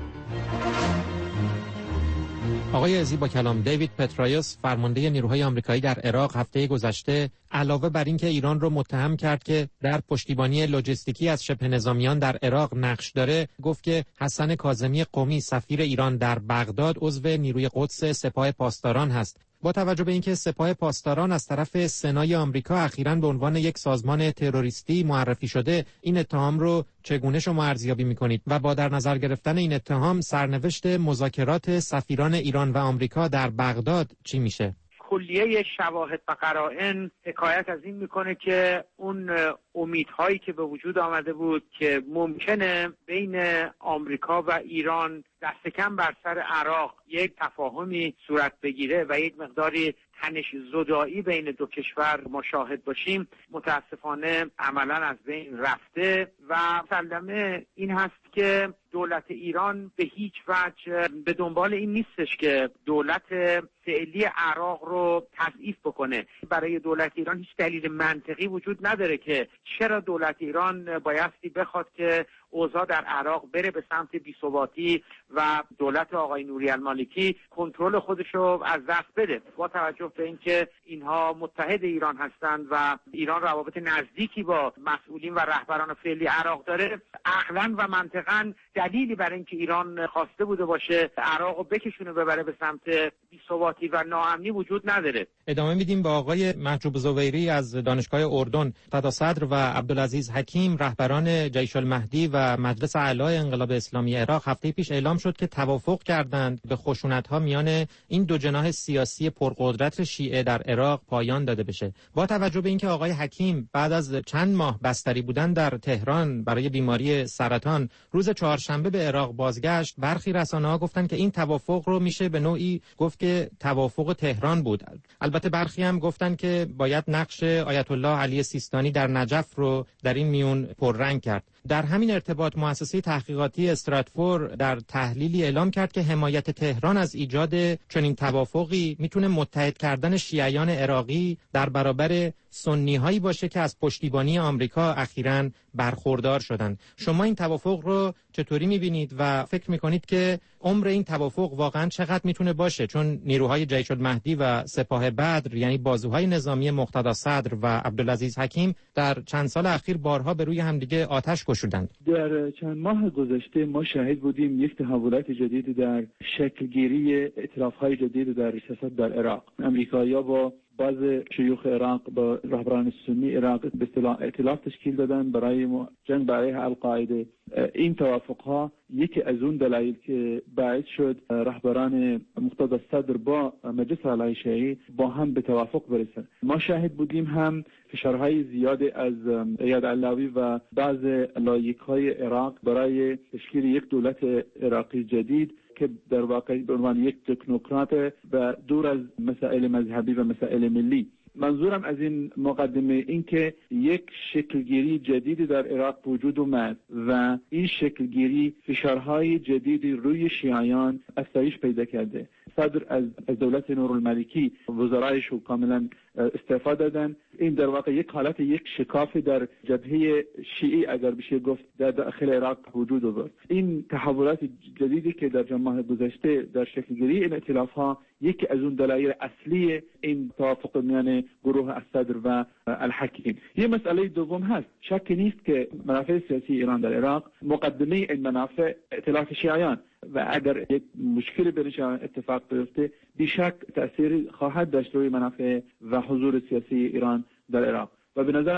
آقای زیبا کلام، دیوید پترایوس فرمانده نیروهای آمریکایی در عراق هفته گذشته علاوه بر اینکه ایران را متهم کرد که در پشتیبانی لوجستیکی از شبه نظامیان در عراق نقش داره، گفت که حسن کاظمی قمی سفیر ایران در بغداد عضو نیروی قدس سپاه پاسداران هست. با توجه به اینکه سپاه پاسداران از طرف سنای آمریکا اخیراً به عنوان یک سازمان تروریستی معرفی شده، این اتهام رو چگونه شما ارزیابی می‌کنید و با در نظر گرفتن این اتهام سرنوشت مذاکرات سفیران ایران و آمریکا در بغداد چی میشه؟ کلیه شواهد و قرائن حکایت از این میکنه که اون امیدهایی که به وجود آمده بود که ممکنه بین آمریکا و ایران دست کم بر سر عراق یک تفاهمی صورت بگیره و یک مقداری تنش زدایی بین دو کشور ما شاهد باشیم، متاسفانه عملا از بین رفته و مسلمه این هست که دولت ایران به هیچ وجه به دنبال این نیستش که دولت فعلی عراق رو تضعیف بکنه. برای دولت ایران هیچ دلیل منطقی وجود نداره که چرا دولت ایران بایستی بخواد که اوضاع در عراق بره به سمت بی‌ثباتی و دولت آقای نوری المالکی کنترل خودش رو از دست بده. با توجه به اینکه اینها متحد ایران هستند و ایران روابط نزدیکی با مسئولین و رهبران فعلی عراق داره، عقلاً و منطقاً دلیلی برای اینکه ایران خواسته بوده باشه عراق رو بکشونه ببره به سمت بی‌ثباتی و ناامنی وجود نداره. ادامه میدیم با آقای محجوب زویری از دانشگاه اردن. فدا صدر و عبدالعزیز حکیم رهبران جیش المهدی و مجلس اعلی انقلاب اسلامی عراق هفته پیش اعلام شد که توافق کردند به خشونت‌ها میان این دو جناح سیاسی پرقدرت شیعه در عراق پایان داده بشه. با توجه به اینکه آقای حکیم بعد از چند ماه بستری بودن در تهران برای بیماری سرطان روز چهارشنبه به عراق بازگشت، برخی رسانه‌ها گفتن که این توافق رو میشه به نوعی گفت که توافق تهران بود. البته برخی هم گفتن که باید نقش آیت الله علی سیستانی در نجف رو در این میون پررنگ کرد. در همین ارتباط مؤسسه تحقیقاتی استراتفور در تحلیلی اعلام کرد که حمایت تهران از ایجاد چنین توافقی میتونه متحد کردن شیعیان عراقی در برابر سنی هایی باشه که از پشتیبانی آمریکا اخیراً برخوردار شدند. شما این توافق رو چطوری میبینید و فکر میکنید که عمر این توافق واقعاً چقدر میتونه باشه؟ چون نیروهای جیش المهدی و سپاه بدر، یعنی بازوهای نظامی مقتدا صدر و عبدالعزیز حکیم، در چند سال اخیر بارها به روی همدیگه آتش گشودند. در چند ماه گذشته ما شاهد بودیم یک تحولات جدید در شکلگیری ائتلاف‌های جدید در سیاست در عراق. امریکایی‌ها با بعض شیوخ عراق با رهبران سنی عراق به اصطلاح ائتلاف تشکیل دادن برای جنگ علیه القاعده. این توافق‌ها یکی از اون دلایل که باعث شد رهبران مقتدا صدر با مجلس اعلی شیعی با هم به توافق برسند. ما شاهد بودیم هم فشارهای زیاد از ایاد علاوی و بعض لایق‌های عراق برای تشکیل یک دولت عراقی جدید که در واقع به عنوان یک تکنوکرات و دور از مسائل مذهبی و مسائل ملی. منظورم از این مقدمه این که یک شکلگیری جدیدی در عراق وجود اومد و این شکلگیری فشارهای جدیدی روی شیعیان افزایش پیدا کرده. صدر از دولت نورالمالکی وزرایش رو کاملا استعفا دادن. این در واقع یک حالت یک شکاف در جبهه شیعی اگر بشه گفت در داخل عراق وجود آورد. این تحولات جدیدی که در جمعه گذشته در شکلگیری این ائتلاف‌ها یکی از اون دلایل اصلی این توافق میان گروه الصدر و الحکیم. یه مسئله دوم هست، شک نیست که منافع سیاسی ایران در عراق مقدمه این منافع ائتلاف شیعیان و اگر یک مشکلی بینشان اتفاق بیفته بیشک تأثیر خواهد داشت روی منافع و حضور سیاسی ایران در عراق و به نظرم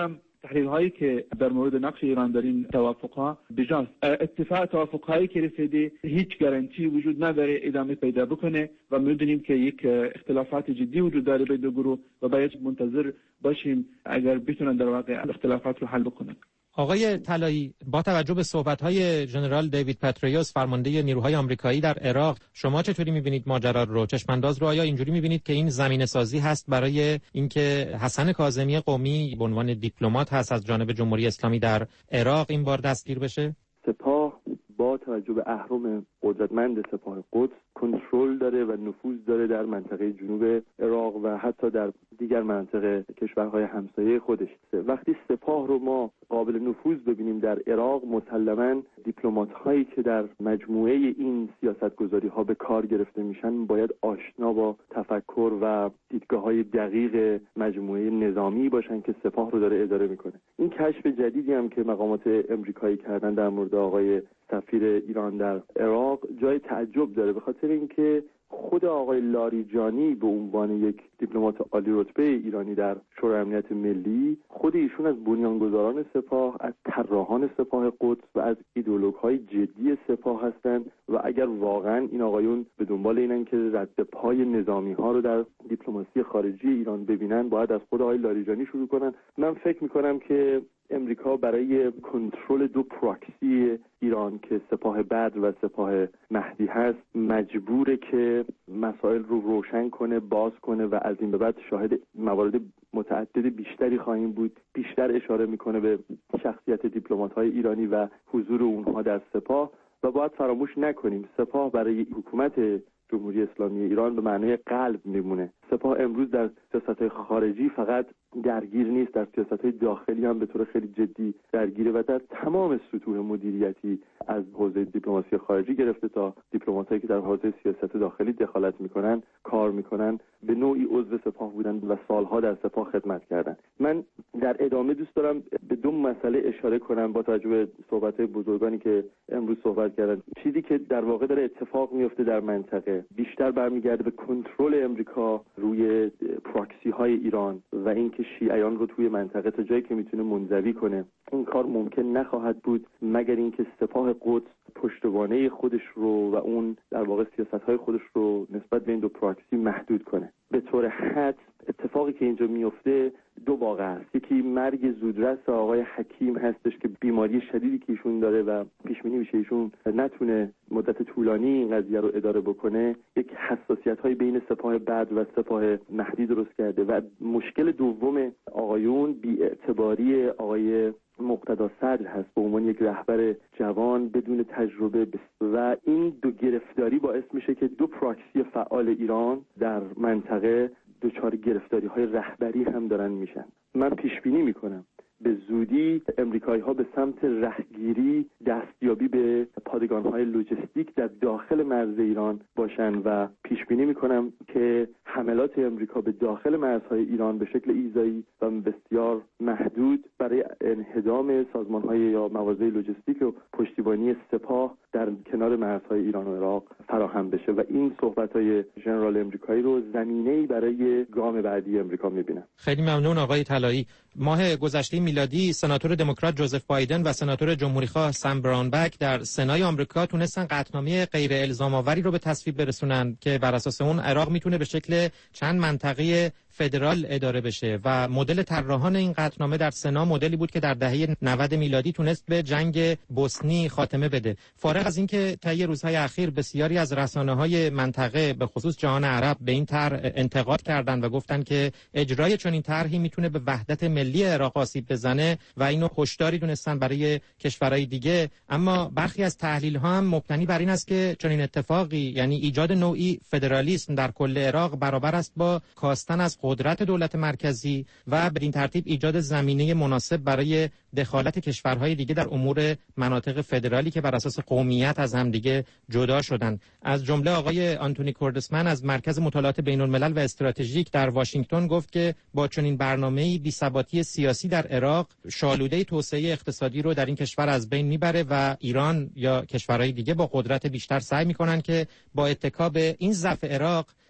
تحلیل هایی که در مورد نقش ایران در این توافق ها بجاست. اتفاق توافق هایی که رسیده هیچ گارانتی وجود نداره ادامه پیدا بکنه و میدونیم که یک اختلافات جدی وجود داره بین دو گروه و باید منتظر باشیم اگر بتونن در واقع اختلافات رو حل بکنن. آقای طلایی، با توجه به صحبت‌های ژنرال دیوید پاتریوس فرمانده نیروهای آمریکایی در عراق، شما چطوری می‌بینید ماجرا رو؟ چشم‌انداز رو آیا اینجوری می‌بینید که این زمینه‌سازی هست برای اینکه حسن کاظمی قمی به عنوان دیپلمات هست از جانب جمهوری اسلامی در عراق این بار دستگیر بشه؟ سپاه با توجه به اهرم قدرتمند سپاه قدس کنترل داره و نفوذ داره در منطقه جنوب عراق و حتی در دیگر مناطق کشورهای همسایه خودش. وقتی سپاه رو ما قابل نفوذ ببینیم در عراق، مسلماً دیپلمات هایی که در مجموعه این سیاستگذاری ها به کار گرفته میشن باید آشنا با تفکر و دیدگاه های دقیق مجموعه نظامی باشن که سپاه رو داره اداره میکنه. این کشف جدیدی هم که مقامات امریکایی کردن در مورد آقای سفیر ایران در عراق جای تعجب داره، به خاطر اینکه خود آقای لاریجانی به عنوان یک دیپلمات عالی رتبه ایرانی در شورای امنیت ملی، خود ایشون از بنیانگذاران سپاه، از طراحان سپاه قدس و از ایدئولوژهای جدی سپاه هستند و اگر واقعا این آقایون به دنبال اینن که رد پای نظامی ها رو در دیپلماسی خارجی ایران ببینن، باید از خود آقای لاریجانی شروع کنن. من فکر میکنم که امریکا برای کنترل دو پراکسی ایران که سپاه بدر و سپاه مهدی هست مجبوره که مسائل رو روشن کنه، باز کنه و از این به بعد شاهد موارد متعدد بیشتری خواهیم بود. بیشتر اشاره میکنه به شخصیت دیپلمات‌های ایرانی و حضور اونها در سپاه و باید فراموش نکنیم سپاه برای حکومت جمهوری اسلامی ایران به معنای قلب میمونه. سپاه امروز در سیاست‌های خارجی فقط درگیر نیست، در سیاست‌های داخلی هم به طور خیلی جدی درگیره و در تمام سطوح مدیریتی از حوزه دیپلماسی خارجی گرفته تا دیپلماتایی که در حوزه سیاست داخلی دخالت میکنن، کار میکنن، به نوعی عضو سپاه بودن و سالها در سپاه خدمت کردن. من در ادامه دوست دارم به دو مسئله اشاره کنم با توجه به صحبت‌های بزرگانی که امروز صحبت کردن. چیزی که در واقع داره اتفاق میفته در منطقه بیشتر برمیگرده به کنترل امریکا روی پراکسی های ایران و اینکه شیعیان رو توی منطقه تا جایی که میتونه منزوی کنه. این کار ممکن نخواهد بود مگر اینکه سپاه قدس پشتوانه خودش رو و اون در واقع سیاست‌های خودش رو نسبت به این دو پراکسی محدود کنه. به طور حد اتفاقی که اینجا میفته دو واقعه است. یکی مرگ زودرس آقای حکیم هستش که بیماری شدیدی که ایشون داره و پیش بینی میشه ایشون نتونه مدت طولانی این قضیه رو اداره بکنه. یک حساسیت‌های بین سپاه بدر و سپاه مهدی درست کرده و مشکل دوم آقایون بی‌اعتباری آقای مقتدا صدر هست به عنوان یک رهبر جوان بدون تجربه و این دو گرفتاری باعث میشه که دو پراکسی فعال ایران در منطقه دچار گرفتاری های رهبری هم دارن میشن. من پیش بینی میکنم به زودی امریکایی ها به سمت رهگیری دستیابی به پادگان های لوجستیک در داخل مرز ایران باشن و پیش بینی میکنم که حملات امریکا به داخل مرزهای ایران به شکل ایذایی و بسیار محدود برای انهدام سازمان های یا مواضع لوجستیک و پشتیبانی سپاه در کنار مرزهای ایران و عراق فراهم بشه و این صحبت‌های ژنرال امریکایی رو زمینه‌ای برای گام بعدی امریکا می‌بینم. خیلی ممنون آقای طلایی. ماه گذشته میلادی سناتور دموکرات جوزف بایدن و سناتور جمهوریخواه سم براونبک در سنای آمریکا تونستن قطعنامه غیر الزام آوری رو به تصویب برسونن که بر اساس اون عراق میتونه به شکل چند منطقه فدرال اداره بشه و مدل طراحان این قطعنامه در سنا مدلی بود که در دهه نود میلادی تونست به جنگ بوسنی خاتمه بده. فارغ از اینکه طی روزهای اخیر بسیاری از رسانه‌های منطقه به خصوص جهان عرب به این طرح انتقاد کردند و گفتن که اجرای چنین طرحی میتونه به وحدت ملی عراق آسیب بزنه و اینو هشداری دونستن برای کشورهای دیگه، اما برخی از تحلیل‌ها هم مبتنی بر این است که چنین اتفاقی یعنی ایجاد نوعی فدرالیسم در کل عراق برابر است با کاستن از قدرت دولت مرکزی و بدین ترتیب ایجاد زمینه مناسب برای دخالت کشورهای دیگه در امور مناطق فدرالی که بر اساس قومیت از همدیگه جدا شدن. از جمله آقای آنتونی کوردسمن از مرکز مطالعات بین‌الملل و استراتژیک در واشنگتن گفت که با چنین برنامه‌ای بی‌ثباتی سیاسی در عراق شالوده توسعه اقتصادی رو در این کشور از بین میبره و ایران یا کشورهای دیگه با قدرت بیشتر سعی میکنن که با اتکا به این ضعف عراق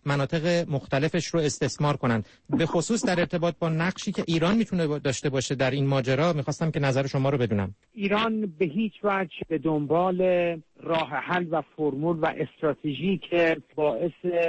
مناطق مختلفش رو استثمار کنند. به خصوص در ارتباط با نقشی که ایران میتونه داشته باشه در این ماجرا میخواستم که نظر شما رو بدونم. ایران به هیچ وجه به دنبال راه حل و فرمول و استراتژی که باعث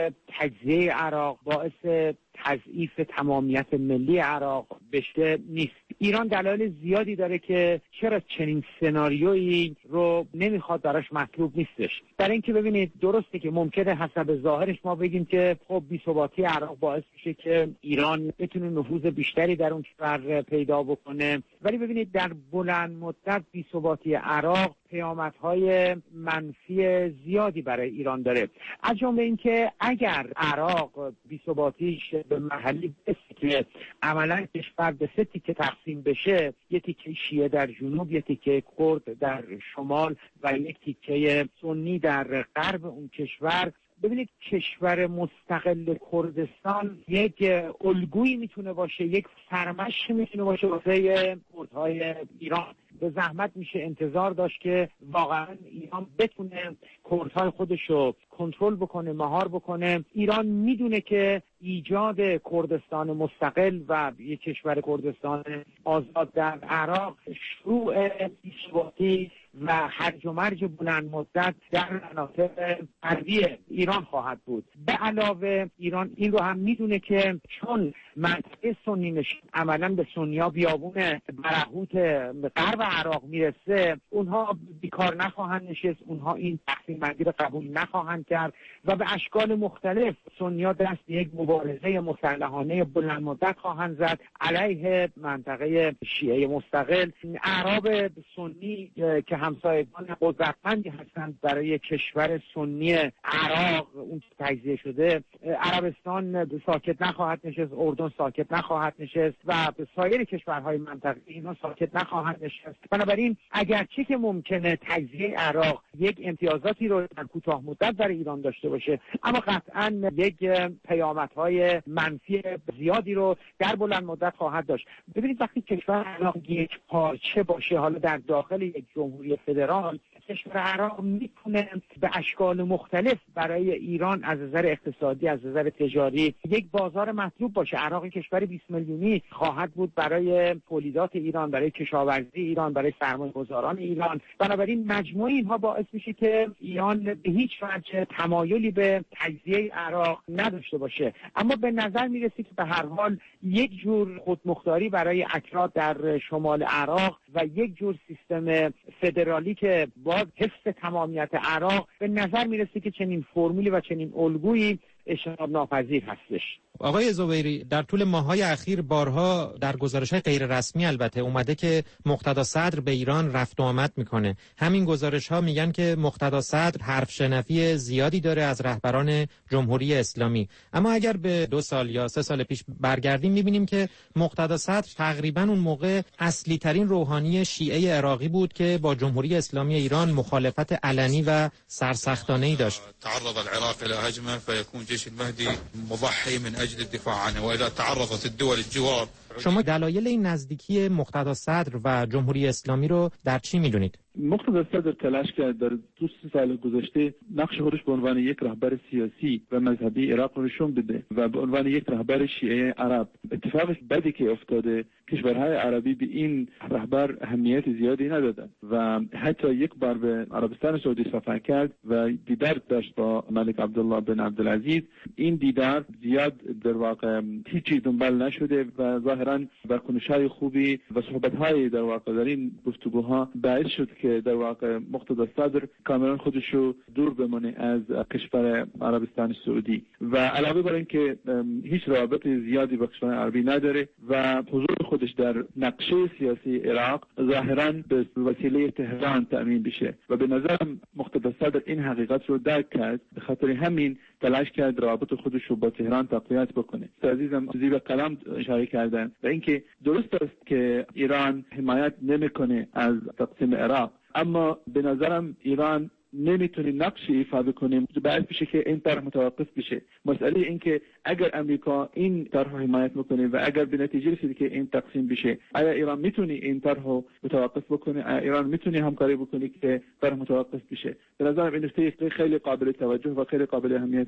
تجزیه عراق، باعث تضعیف تمامیت ملی عراق بشه نیست. ایران دلایل زیادی داره که چرا چنین سناریویی رو نمیخواد براش مطلوب نیستش. برای اینکه ببینید درسته که ممکنه حسب ظاهرش ما بگیم که خب بی‌ثباتی عراق باعث میشه که ایران بتونه نفوذ بیشتری در اون کشور پیدا بکنه، ولی ببینید در بلند مدت بی‌ثباتی عراق پیامدهای منفی زیادی برای ایران داره. از جمله اینکه اگر عراق بی‌ثباتیش به محلی برسه که عملا کشور به سه تیکه تقسیم بشه، یک تیکه شیعه در جنوب، یک تیکه کرد در شمال و یک تیکه سنی در غرب اون کشور، ببینید کشور مستقل کردستان یک الگویی میتونه باشه، یک فرمش میتونه باشه واسه کردهای ایران. به زحمت میشه انتظار داشت که واقعا ایران بتونه کردهای خودش رو کنترل بکنه، مهار بکنه. ایران میدونه که ایجاد کردستان مستقل و یک کشور کردستان آزاد در عراق شروع بی‌ثباتی و هرج و مرج بلند مدت در مناطق غربی ایران خواهد بود. به علاوه ایران این رو هم میدونه که چون منطقه سنی نشین عملا به سنیا بیابون برهوت غرب عراق میرسه، اونها بیکار نخواهند نشست، اونها این تقسیم بندی رو قبول نخواهند کرد و به اشکال مختلف سنیا دست یک مبارزه مسلحانه بلند مدت خواهند زد علیه منطقه شیعه مستقل. اعراب سنی که همسایگان قدرتمندی هستند برای کشور سنی عراق اون تجزیه شده، عربستان ساکت نخواهد نشست، اردن ساکت نخواهد نشست و سایر کشورهای منطقه اینا ساکت نخواهند نشست. بنابراین اگرچه که ممکنه تجزیه عراق یک امتیازاتی رو در کوتاه مدت برای ایران داشته باشه، اما قطعا یک پیامدهای منفی زیادی رو در بلند مدت خواهد داشت. ببینید وقتی کشور عراق یک پارچه باشه، حالا در داخل یک جمهوری فدرال، کشور عراق میتونه به اشکال مختلف برای ایران از نظر اقتصادی، از نظر تجاری یک بازار مطلوب باشه. عراق کشور بیست میلیونی خواهد بود برای تولیدات ایران، برای کشاورزی ایران، برای سرمایه‌گذاران ایران. بنابراین مجموع اینها باعث میشه که ایران به هیچ وجه تمایلی به تجزیه عراق نداشته باشه. اما به نظر میرسه که به هر حال یک جور خودمختاری برای اکراد در شمال عراق و یک جور سیستم فدرالی که باز حفظ تمامیت عراق، به نظر میرسه که چنین فرمولی و چنین الگویی اجتناب ناپذیر هستش. آقای زبیری، در طول ماه‌های اخیر بارها در گزارش‌های غیر رسمی البته اومده که مقتدا صدر به ایران رفت و آمد میکنه. همین گزارش‌ها میگن که مقتدا صدر حرف شنوی زیادی داره از رهبران جمهوری اسلامی. اما اگر به دو سال یا سه سال پیش برگردیم میبینیم که مقتدا صدر تقریباً اون موقع اصلی ترین روحانی شیعه عراقی بود که با جمهوری اسلامی ایران مخالفت علنی و سرسختانه‌ای داشت. تعرض العراق الى هجمه فيكون جيش المهدي مضحي من اجل الدفاع عنه واذا تعرضت الدول الجوار. شما دلایل این نزدیکی مقتدا صدر و جمهوری اسلامی رو در چی میدونید؟ مقتدا صدر تلاش کرد در دو سه سال گذشته نقش خودش به عنوان یک رهبر سیاسی و مذهبی عراق رو نشون بده و به عنوان یک رهبر شیعه عرب. اتفاق بدی که افتاده، کشورهای عربی به این رهبر اهمیت زیادی ندادن و حتی یک بار به عربستان سعودی سفر کرد و دیدار داشت با ملک عبدالله بن عبدالعزیز. این دیدار زیاد در واقع هیچی دنبال نشده و ظاهراً واکنش‌های خوبی و صحبت‌های در واقع در این گفتگوها باعث شد که در واقع مقتدا صدر کاملا خودش رو دور بمونه از کشور عربستان سعودی و علاوه بر اینکه هیچ روابط زیادی با کشور عربی نداره و حضور خودش در نقشه سیاسی عراق ظاهراً به وسیله تهران تأمین بشه و به نظرم مقتدا صدر این حقیقت رو درک کرد، به خاطر همین تلاش کرد روابط خودش رو با تهران تقویت بکنه. عزیزم زیر کلام اشاره کردن و اینکه درست است که ایران حمایت نمیکنه از تقسیم عراق، اما به نظرم ایران نمیتونه نقشی ایفا بکنه باعث بشه که این طرح متوقف بشه. مسئله این که اگر امریکا این طرح حمایت میکنه و اگر به نتیجه رسید که این تقسیم بشه، آیا ایران میتونه این طرح متوقف بکنه؟ آیا ایران میتونه همکاری بکنه که طرح متوقف بشه؟ به نظرم این نکته خیلی قابل توجه و خیلی قابل اهمیت هست.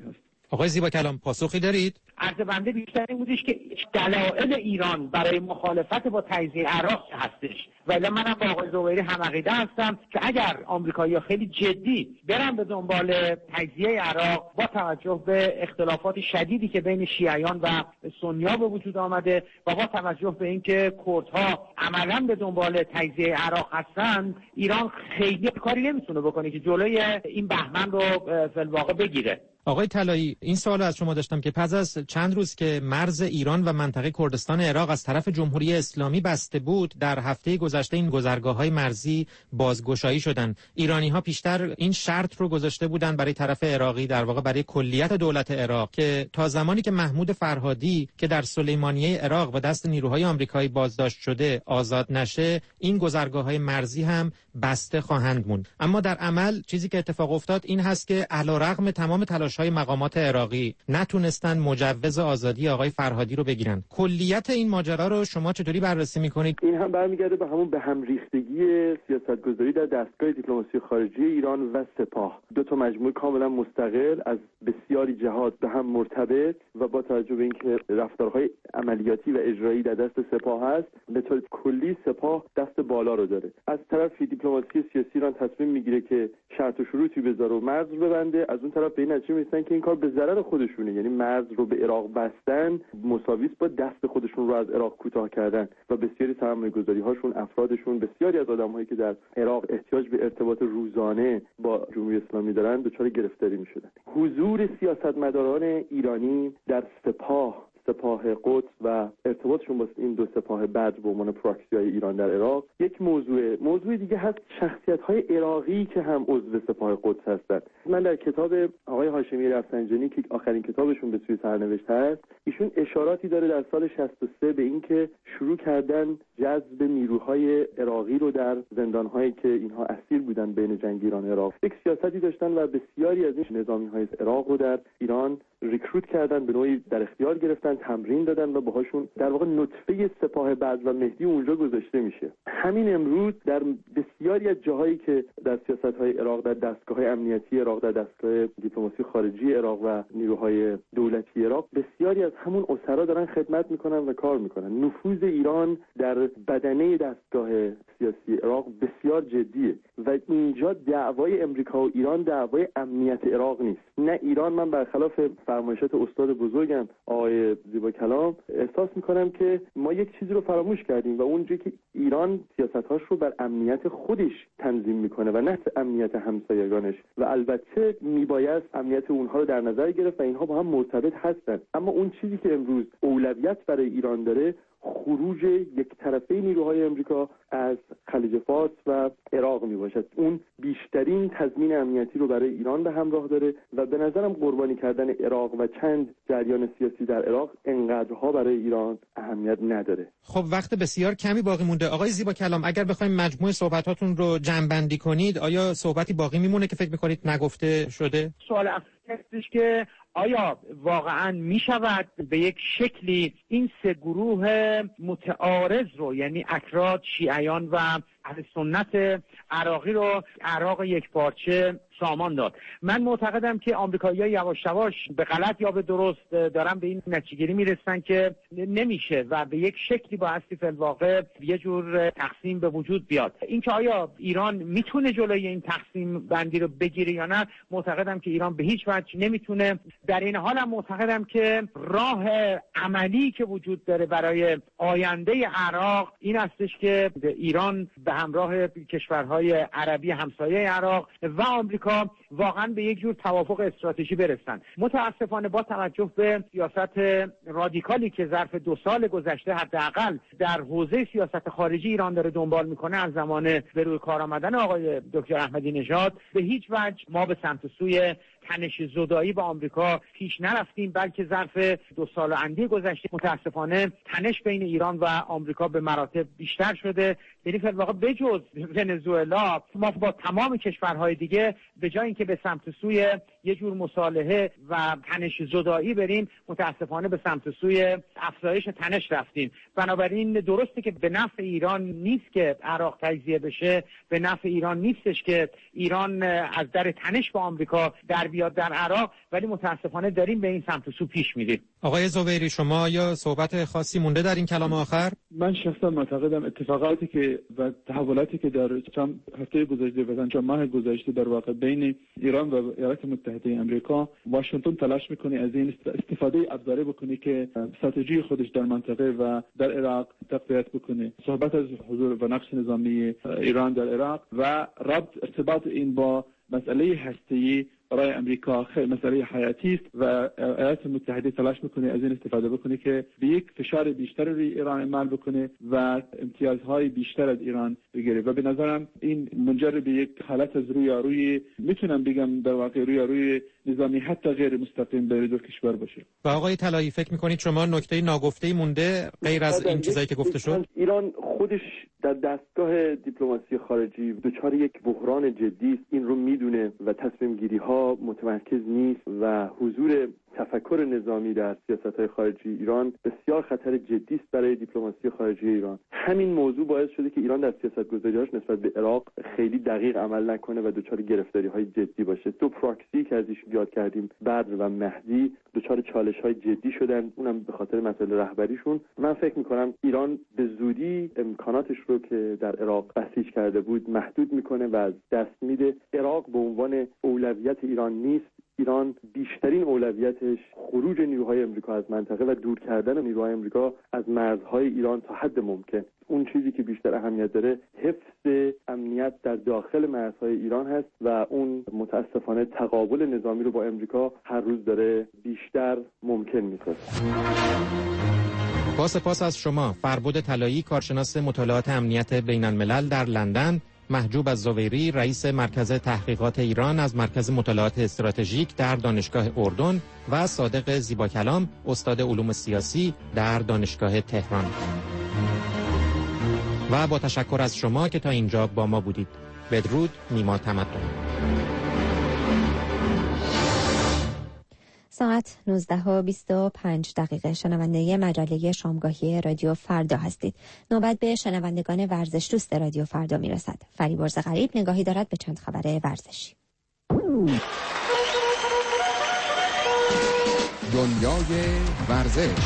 آقای زیبا کلام پاسخی دارید؟ عرض بنده بیشتر این بودش که دلایل ایران برای مخالفت با تجزیه عراق هستش، ولی منم با آقای زبیری هم عقیده هستم که اگر آمریکایی‌ها خیلی جدی برن به دنبال تجزیه عراق با توجه به اختلافات شدیدی که بین شیعیان و سنی‌ها به وجود آمده و با توجه به اینکه کردها عملاً به دنبال تجزیه عراق هستن، ایران خیلی کاری نمیتونه بکنه که جلوی این بهمن رو فی الواقع بگیره. آقای طلایی، این سوال از شما داشتم که پس از چند روز که مرز ایران و منطقه کردستان عراق از طرف جمهوری اسلامی بسته بود، در هفته گذشته این گذرگاه‌های مرزی بازگشایی شدن. ایرانی‌ها پیشتر این شرط رو گذاشته بودن برای طرف عراقی، در واقع برای کلیت دولت عراق، که تا زمانی که محمود فرهادی که در سلیمانیه عراق و دست نیروهای آمریکایی بازداشت شده آزاد نشه، این گذرگاه‌های مرزی هم بسته خواهند موند. اما در عمل چیزی که اتفاق افتاد این هست که علیرغم تمام تلاش‌های مقامات عراقی نتونستن مجوز آزادی آقای فرهادی رو بگیرن. کلیت این ماجرا رو شما چطوری بررسی می‌کنید؟ این هم برمیگرده به همون به هم ریختگی سیاستگذاری در دستگاه دیپلماسی خارجی ایران و سپاه، دو تا مجموعه کاملا مستقل از بسیاری جهات به هم مرتبط و با توجه به اینکه رفتارهای عملیاتی و اجرایی در دست سپاه هست، به طور کلی سپاه دست بالا رو داره. از طرفی دیپلماسی سیاسی ایران تصمیم میگیره که شرط و شروطی بذاره و مرز رو ببنده، از اون طرف به این نتیجه میرسن که این کار به ضرر خودشونه، یعنی مرز رو به عراق بستن مساوی است با دست خودشون رو از عراق کوتاه کردن و بسیاری سرمایه‌گذاری هاشون، افرادشون، بسیاری از آدم‌هایی که در عراق احتیاج به ارتباط روزانه با جمهوری اسلامی دارن دچار گرفتاری میشدن. حضور سیاستمداران ایرانی در سپاه سپاه قدس و ارتباطشون با این دو سپاه بعد به عنوان پراکسی‌های ایران در عراق یک موضوع موضوع دیگه هست، شخصیت‌های عراقی که هم عضو سپاه قدس هستند. من در کتاب آقای هاشمی رفسنجانی که آخرین کتابشون به سوی سرنوشت هست، ایشون اشاراتی داره در سال شصت و سه به اینکه شروع کردن جذب نیروهای عراقی رو در زندان‌هایی که اینها اسیر بودن بین جنگ ایران عراق. یک سیاستی داشتن و بسیاری از این نظامی‌های عراق رو در ایران ریکروت کردن، به نوعی در اختیار گرفتن، تمرین دادن و باهاشون در واقع نطفه سپاه بعد و مهدی اونجا گذاشته میشه. همین امروز در بسیاری از جاهایی که در سیاست‌های عراق، در دستگاه‌های امنیتی عراق، در دستگاه دیپلماسی خارجی عراق و نیروهای دولتی عراق، بسیاری از همون اسرا دارن خدمت میکنن و کار میکنن. نفوذ ایران در بدنه دستگاه سیاسی عراق بسیار جدیه و اینجا دعوای امریکا و ایران دعوای امنیت عراق نیست. نه ایران، من برخلاف فرمایشات استاد بزرگم آقای زیبا کلام احساس میکنم که ما یک چیزی رو فراموش کردیم و اونجایی که ایران سیاست‌هاش رو بر امنیت خودش تنظیم میکنه و نه امنیت همسایگانش و البته میباید امنیت اونها رو در نظر گرفت و اینها با هم مرتبط هستن. اما اون چیزی که امروز اولویت برای ایران داره خروج یک طرفه نیروهای امریکا از خلیج فارس و عراق می باشد. اون بیشترین تضمین امنیتی رو برای ایران به همراه داره و به نظرم قربانی کردن عراق و چند جریان سیاسی در عراق انقدرها برای ایران اهمیت نداره. خب وقت بسیار کمی باقی مونده. آقای زیبا کلام، اگر بخوایم مجموع صحبتاتون رو جمع‌بندی کنید، آیا صحبتی باقی میمونه که فکر می‌کنید نگفته شده؟ سوال هستش که آیا واقعا می شود به یک شکلی این سه گروه متعارض رو، یعنی اکراد، شیعیان و اهل سنت عراقی رو عراق یک پارچه سامان داد؟ من معتقدم که آمریکایی‌ها یواش یواش به غلط یا به درست دارن به این نتیجه‌گیری میرسن که نمیشه و به یک شکلی بایستی فی الواقع یه جور تقسیم به وجود بیاد. اینکه آیا ایران میتونه جلوی این تقسیم بندی رو بگیره یا نه، معتقدم که ایران به هیچ وجه نمیتونه. در این حال هم معتقدم که راه عملی که وجود داره برای آینده عراق این هستش که ایران به همراه کشورهای عربی همسایه عراق و آمریکا واقعا به یک جور توافق استراتژی برسن. متاسفانه با توجه به سیاست رادیکالی که ظرف دو سال گذشته حداقل در حوزه سیاست خارجی ایران داره دنبال میکنه، از زمان به روی کار آمدن آقای دکتر احمدی نژاد به هیچ وجه ما به سمت سوی تنش زدایی با آمریکا پیش نرفتیم، بلکه ظرف دو سال اندی گذشته متاسفانه تنش بین ایران و آمریکا به مراتب بیشتر شده. یعنی فی الواقع بجز ونزوئلا ما با تمام کشورهای دیگه به جای اینکه به سمت سوی یه جور مصالحه و تنش زدایی بریم، متاسفانه به سمت سوی افزایش تنش رفتیم. بنابراین درسته که به نفع ایران نیست که عراق تجزیه بشه، به نفع ایران نیستش که ایران از در تنش با آمریکا در بیاد در عراق، ولی متاسفانه داریم به این سمت سو پیش میریم. آقای زبیری، شما یا صحبت خاصی مونده در این کلام آخر؟ من شخصا معتقدم اتفاقاتی که و تحولاتی که در چند هفته گذشته و چند ماه گذشته در واقع بین ایران و ایالات متحده آمریکا، واشنگتن تلاش میکنه از این استفاده ابزاری بکنه که استراتژی خودش در منطقه و در عراق تقویت بکنه. صحبت از حضور و نقش نظامی ایران در عراق و ربط ارتباط این با مسئله هسته‌ای برای امریکا خیلی مسئله حیاتی است و ایالات متحده تلاش میکنه از این استفاده بکنه که به یک فشار بیشتر روی ایران عمل بکنه و امتیازهای بیشتر از ایران بگیره و به نظرم این منجر به یک حالت از رویاروی، میتونم بگم در واقع رویاروی نظامی حتی غیر مستقیم بین دو کشور باشه. و آقای طلایی فکر میکنید شما نکته ناگفته‌ای مونده غیر از این چیزایی که گفته شد؟ ایران خودش در دستگاه دیپلماسی خارجی دچار یک بحران جدی است، این رو میدونه و تصمیم گیری ها متمرکز نیست و حضور تفکر نظامی در سیاست‌های خارجی ایران بسیار خطر جدی است برای دیپلماسی خارجی ایران. همین موضوع باعث شده که ایران در سیاست‌گذاری‌هاش نسبت به عراق خیلی دقیق عمل نکنه و دچار گرفتاری‌های جدی باشه. دو پراکسی که ازش یاد کردیم، بدر و مهدی، دچار چالش‌های جدی شدن، اونم به خاطر مسائل رهبریشون. من فکر می‌کنم ایران به زودی امکاناتش رو که در عراق بسیج کرده بود محدود می‌کنه و از دست میده. عراق به عنوان اولویت ایران نیست. ایران بیشترین اولویتش خروج نیروهای امریکا از منطقه و دور کردن نیروهای امریکا از مرزهای ایران تا حد ممکن. اون چیزی که بیشتر اهمیت داره حفظ امنیت در داخل مرزهای ایران هست و اون متاسفانه تقابل نظامی رو با امریکا هر روز داره بیشتر ممکن می‌سازه. با سپاس از شما فربود طلایی، کارشناس مطالعات امنیت بین الملل در لندن، محجوب الزبیری، رئیس مرکز تحقیقات ایران از مرکز مطالعات استراتژیک در دانشگاه اردن و صادق زیباکلام، استاد علوم سیاسی در دانشگاه تهران. و با تشکر از شما که تا اینجا با ما بودید. بدرود. نیما تمدن. ساعت نوزده و بیست و پنج دقیقه شنونده مجله شامگاهی رادیو فردا هستید. نوبت به شنوندگان ورزش دوست رادیو فردا میرسد. فریبرز غریب نگاهی دارد به چند خبر ورزشی. دنیای ورزش.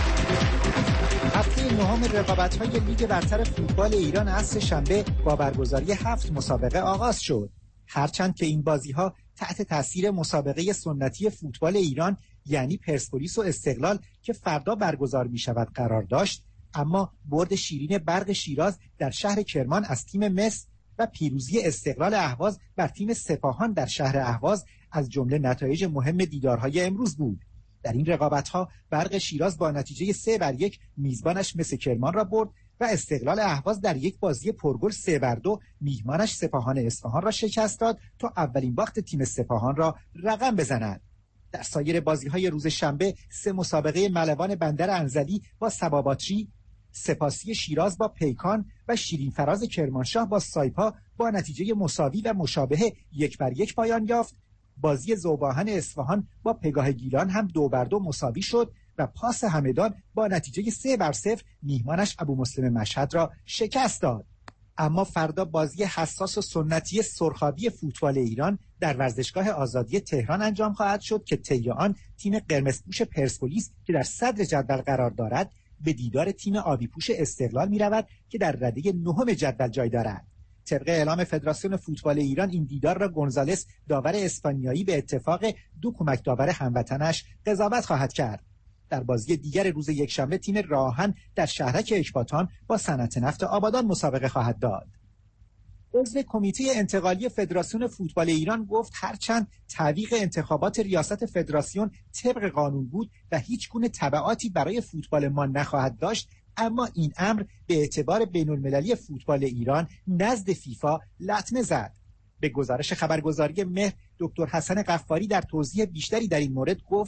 هفته نهم رقابت‌های لیگ برتر فوتبال ایران از سه‌شنبه با برگزاری هفت مسابقه آغاز شد. هرچند که این بازی‌ها تحت تاثیر مسابقه سنتی فوتبال ایران یعنی پرسپولیس و استقلال که فردا برگزار می‌شود قرار داشت، اما برد شیرین برق شیراز در شهر کرمان از تیم مس و پیروزی استقلال اهواز بر تیم سپاهان در شهر اهواز از جمله نتایج مهم دیدارهای امروز بود. در این رقابت‌ها برق شیراز با نتیجه سه بر یک میزبانش مس کرمان را برد و استقلال اهواز در یک بازی پرگل سه بر دو میهمانش سپاهان اصفهان را شکست داد تا اولین باخت تیم سپاهان را رقم بزند. در سایر بازی‌های روز شنبه سه مسابقه ملوان بندر انزلی با سباباتری، سپاسی شیراز با پیکان و شیرین فراز کرمانشاه با سایپا با نتیجه مساوی و مشابه یک بر یک پایان یافت. بازی ذوباهن اصفهان با پگاه گیلان هم دو بر دو مساوی شد و پاس همدان با نتیجه سه بر صفر میهمانش ابو مسلم مشهد را شکست داد. اما فردا بازی حساس و سنتی سرخابی فوتبال ایران در ورزشگاه آزادی تهران انجام خواهد شد که طی آن تیم قرمزپوش پرسپولیس که در صدر جدول قرار دارد به دیدار تیم آبیپوش استقلال می رود که در رده نهم جدول جای دارد. طبق اعلام فدراسیون فوتبال ایران این دیدار را گونزالس داور اسپانیایی به اتفاق دو کمک داور هموطنش قضاوت خواهد کرد. در بازی دیگر روز یکشنبه تیم راهن در شهرک اکباتان با صنعت نفت آبادان مسابقه خواهد داد. عضو کمیته انتقالی فدراسیون فوتبال ایران گفت هرچند تعویق انتخابات ریاست فدراسیون طبق قانون بود و هیچ گونه تبعاتی برای فوتبال ما نخواهد داشت، اما این امر به اعتبار بین‌المللی فوتبال ایران نزد فیفا لطمه زد. به گزارش خبرگزاری مهر، دکتر حسن غفاری در توضیح بیشتری در این مورد گفت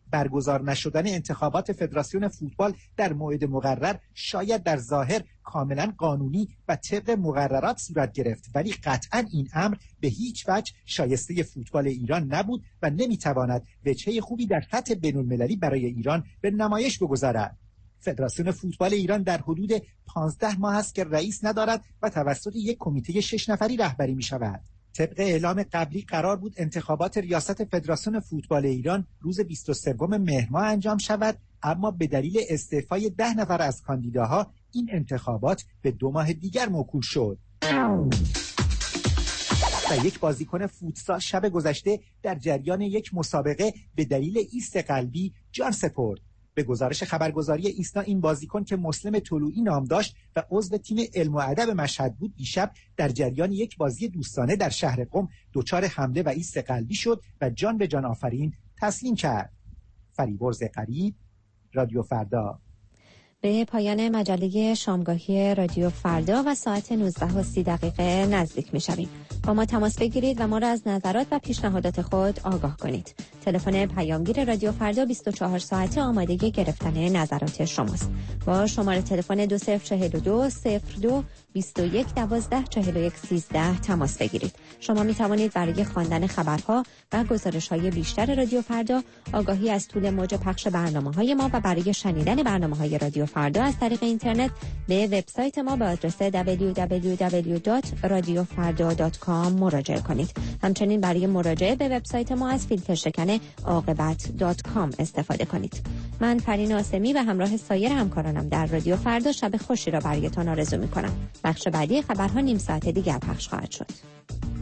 برگزار نشدن انتخابات فدراسیون فوتبال در موعد مقرر شاید در ظاهر کاملا قانونی و طبق مقررات صورت گرفت، ولی قطعا این امر به هیچ وجه شایسته فوتبال ایران نبود و نمیتواند وجهه خوبی در سطح بین‌المللی برای ایران به نمایش بگذارد. فدراسیون فوتبال ایران در حدود پانزده ماه است که رئیس ندارد و توسط یک کمیته شش نفری رهبری می شود. طبق اعلام قبلی قرار بود انتخابات ریاست فدراسیون فوتبال ایران روز بیست و سوم مهر ماه انجام شود، اما به دلیل استعفای ده نفر از کاندیداها این انتخابات به دو ماه دیگر موکول شد. و یک بازیکن فوتسال شب گذشته در جریان یک مسابقه به دلیل ایست قلبی جان سپرد. به گزارش خبرگزاری ایسنا این بازیکن که مسلم طلوعی نام داشت و عضو تیم علم و ادب مشهد بود، دیشب در جریان یک بازی دوستانه در شهر قم دچار حمله و ایست قلبی شد و جان به جان آفرین تسلیم کرد. فریبرز قریب، رادیو فردا. به پایان مجله شامگاهی رادیو فردا و ساعت نوزده و سی دقیقه نزدیک می شویم. با ما تماس بگیرید و ما را از نظرات و پیشنهادات خود آگاه کنید. تلفن پیامگیر رادیو فردا بیست و چهار ساعته آمادگی گرفتن نظرات شماست. با شماره تلفن دو صفر چهل و دو صفر دو بیست و یک دوازده چهل و یک سیزده تماس بگیرید. شما می توانید برای خواندن خبرها و گزارش‌های بیشتر رادیو فردا، آگاهی از طول موج پخش برنامه‌های ما و برای شنیدن برنامه‌های رادیو فردا از طریق اینترنت به وبسایت ما به آدرس دبلیو دبلیو دبلیو دات رادیو فردا دات کام مراجعه کنید. همچنین برای مراجعه به وبسایت ما از فیلتر شکن عاقبت دات کام استفاده کنید. من فرین آسمی و همراه سایر همکارانم در رادیو فردا شب خوشی را برایتان آرزو می‌کنم. بخش بعدی خبرها نیم ساعت دیگر پخش خواهد شد.